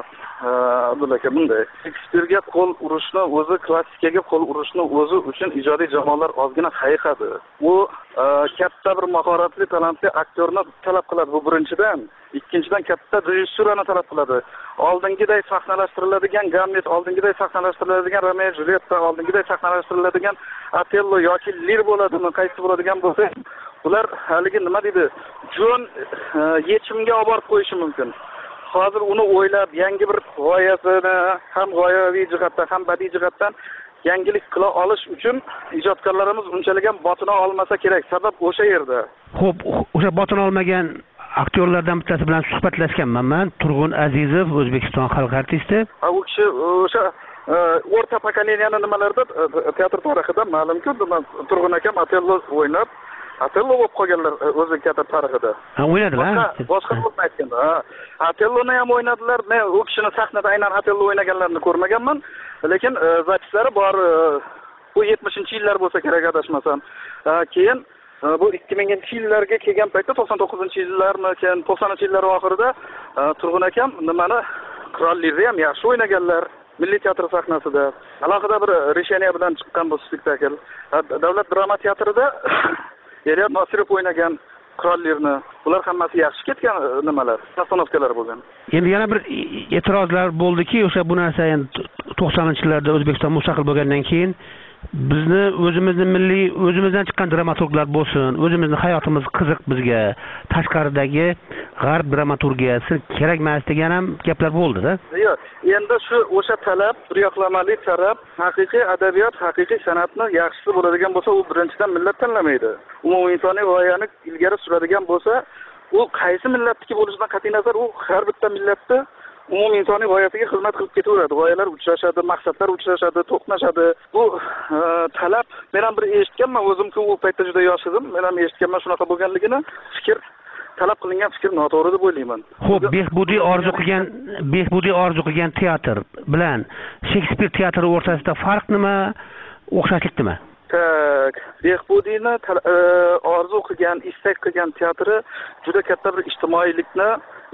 aka bunday Shekspirga qo'l urishni o'zi, klassikaga qo'l urishni o'zi uchun ijodiy jamoalar ozgina hayiqadi. U katta bir mahoratli, talantli aktyorni talab qiladi, bu birinchidan. Ikkinchidan katta rejissyorni talab qiladi. Oldingiday sahnalashtiriladigan Gamlet, oldingiday sahnalashtiriladigan Romeo va Julietta, oldingiday sahnalashtiriladigan Otello yoki Lir bo'ladimi, qaysi bo'ladigan bo'lsa, ular haligi nima deydi, jon yechimga olib borib qo'yishi mumkin. Hozir uni o'ylab, yangi bir g'oyasini ham g'oyaviy jihatdan, ham badiiy jihatdan yangilik qila olish uchun ijodkorlarimiz unchalik ham botina olmasa kerak. Sabab o'sha yerda. Xo'p, o'sha botina olmagan aktyorlardan bittasi bilan suhbatlashganman men. Turg'un Azizov, O'zbekiston xalq artisti. U kishi o'sha o'rta pokoleniyani nimalarda teatr tarixida ma'lumki, Turg'un akam Otello o'ynab, Otello bo'lib qolganlar o'zbek teatr tarixida. Ha, o'ynadilar. Boshqa bo'lib aytganda, Otelloni ham o'ynadilar. Men u kishini sahnada aynan Otello o'ynaganlarini ko'rmaganman, lekin zapislari bor. Bu 70-yillar bo'lsa kerak adashmasam. Keyin bu 2000-yillarga kelgan paytda 99-yillarmi, keyin 90-yillar oxirida Turg'un akam nimani Qirollikda ham yaxshi o'ynaganlar. Milliy teatr sahnasida alohida bir resheniya bilan chiqqan bu spektakl. Davlat drama teatrida Eriyat Nosirov o'ynagan Qirollikni. Ular hammasi yaxshi ketgan nimalar, postanovkalar bo'lgan. Endi yana bir e'tirozlar bo'ldiki, o'sha bu narsa endi 90-yillarda O'zbekiston mustaqil bo'lgandan keyin bizni o'zimizdan chiqqan dramaturglar bo'lsin, o'zimizning hayotimiz qiziq bizga, tashqaridagi g'arb dramaturgiyasi kerak emas degan ham gaplar bo'ldi-da. Yo'q, endi shu o'sha talab, buyoqlamali talab, haqiqiy adabiyot, haqiqiy san'atni yaxshisi bo'ladigan bo'lsa, u birinchidan millat tanlamaydi. Umumiy insoniy g'oyani ilgari suradigan bo'lsa, u qaysi millatniki bo'lishidan qat'iy nazar, u har bitta millatni umumiy insoniy g'oyasiga xizmat qilib ketaveradi. G'oyalar uchrashadi, maqsadlar uchrashadi, to'qnashadi. Bu talab men ham bir eshitganman, o'zimki u paytda juda yosh edim. Men ham eshitganman shunaqa bo'lganligini. Talab qilingan fikr noto'g'ri deb o'ylayman. Xo'p, behbudiy orzu qilgan teatr bilan Shekspir teatri o'rtasida farq nima? O'xshashlik nima? Behbudiyni orzu qilgan, istak qilgan teatri juda katta bir ijtimoiylikni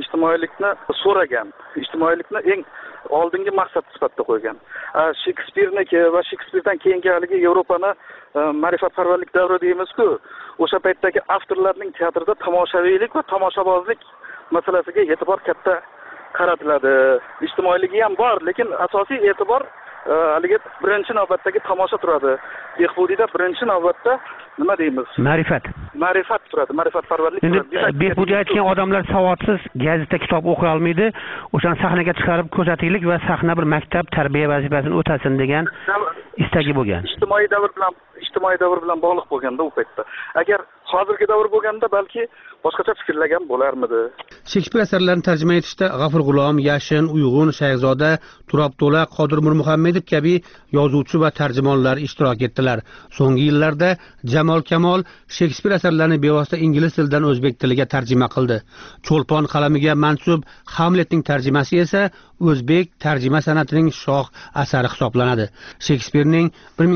so'ragan, ijtimoiylikni eng oldingi maqsad sifatida qo'ygan. Shekspirniki va Shekspirdan keyingi haligi Yevropani ma'rifatparvarlik davri deymiz-ku, o'sha paytdagi avtorlarning teatrida tomoshabinlik va tomoshabozlik masalasiga e'tibor katta qaratiladi. Ijtimoiyligi ham bor, lekin asosiy e'tibor haligi birinchi navbatdagi tomosha turadi. Behbudiyda birinchi navbatda nima deymiz? Ma'rifat turadi, ma'rifatparvarlik turadi. Behbudiy aytgan odamlar savodsiz, gazeta kitob o'qiy olmaydi. O'shani sahnaga chiqarib ko'rsataylik va sahna bir maktab tarbiya vazifasini o'tasin degan istagi bo'lgan. Ijtimoiy davr bilan bog'liq bo'lganda u paytda. Agar hozirgi davr bo'lganda balki boshqacha fikrlagan bo'larmidi. Shekspir asarlarini tarjima etishda G'afur G'ulom, Yashin, Uyg'un, Shayxzoda, Turobto'la, Qodir Mirmuhammedov kabi yozuvchi va tarjimonlar ishtirok etdilar. So'nggi yillarda Jamol Kamol Shekspir asarlarini bevosita ingliz tilidan o'zbek tiliga tarjima qildi. Cho'lpon qalamiga mansub Hamletning tarjimasi esa o'zbek tarjima san'atining shoh asari hisoblanadi. Shekspirning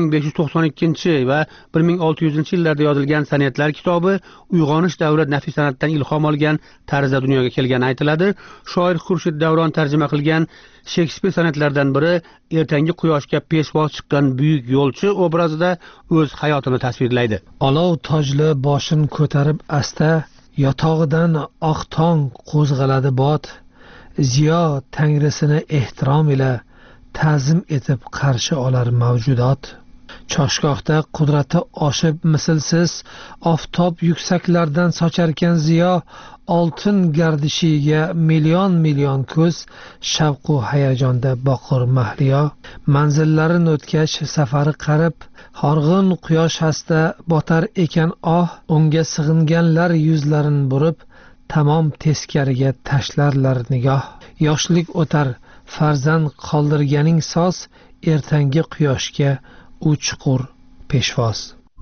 1592 va 1600-yillarda yozilgan san'atlar kitobi uyg'onish davri nafis san'atdan ilhom olgan tarzda dunyoga kelgani aytiladi. Shoir Xurshid Davron tarjima qilgan Shekspir san'atlaridan biri ertangi quyoshga peshvoz chiqqan buyuk yo'lchi obrazida o'z hayotini tasvirlaydi. Olov tojli boshini ko'tarib asta yotog'idan oq tong qo'zg'aladi bot. Ziyo tangrisini ehtirom ila ta'zim etib qarshi olar mavjudot. Choshgohda qudrati oshib mislsiz oftob yuksaklardan socharkan ziyo, oltin gardishiga million ko'z shavqu hayajonda boqur mahliyo. Manzillarini o'tkach safari qarib, horg'in quyosh hasta botar ekan unga sig'inganlar yuzlarini burib, tamom teskariga tashlarlar nigoh. Yoshlik o'tar farzand qoldirganing soz, ertangi quyoshga u chuqur peshvoz.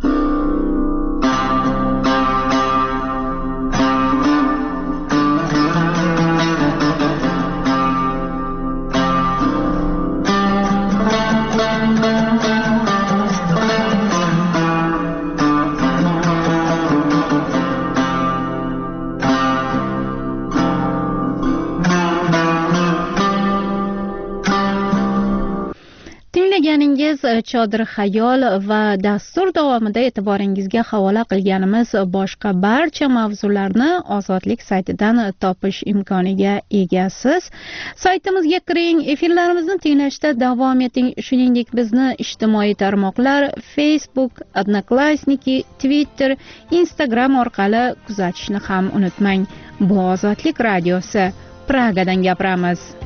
Chodir xayol va dastur davomida e'tiboringizga havola qilganimiz boshqa barcha mavzularni Ozodlik saytidan topish imkoniga egasiz. Saytimizga kiring, efirlarimizni tinglashda davom eting. Shuningdek, bizni ijtimoiy tarmoqlar Facebook, Odnoklassniki, Twitter, Instagram orqali kuzatishni ham unutmang. Bu Ozodlik radiosi. Pragadan gapiramiz.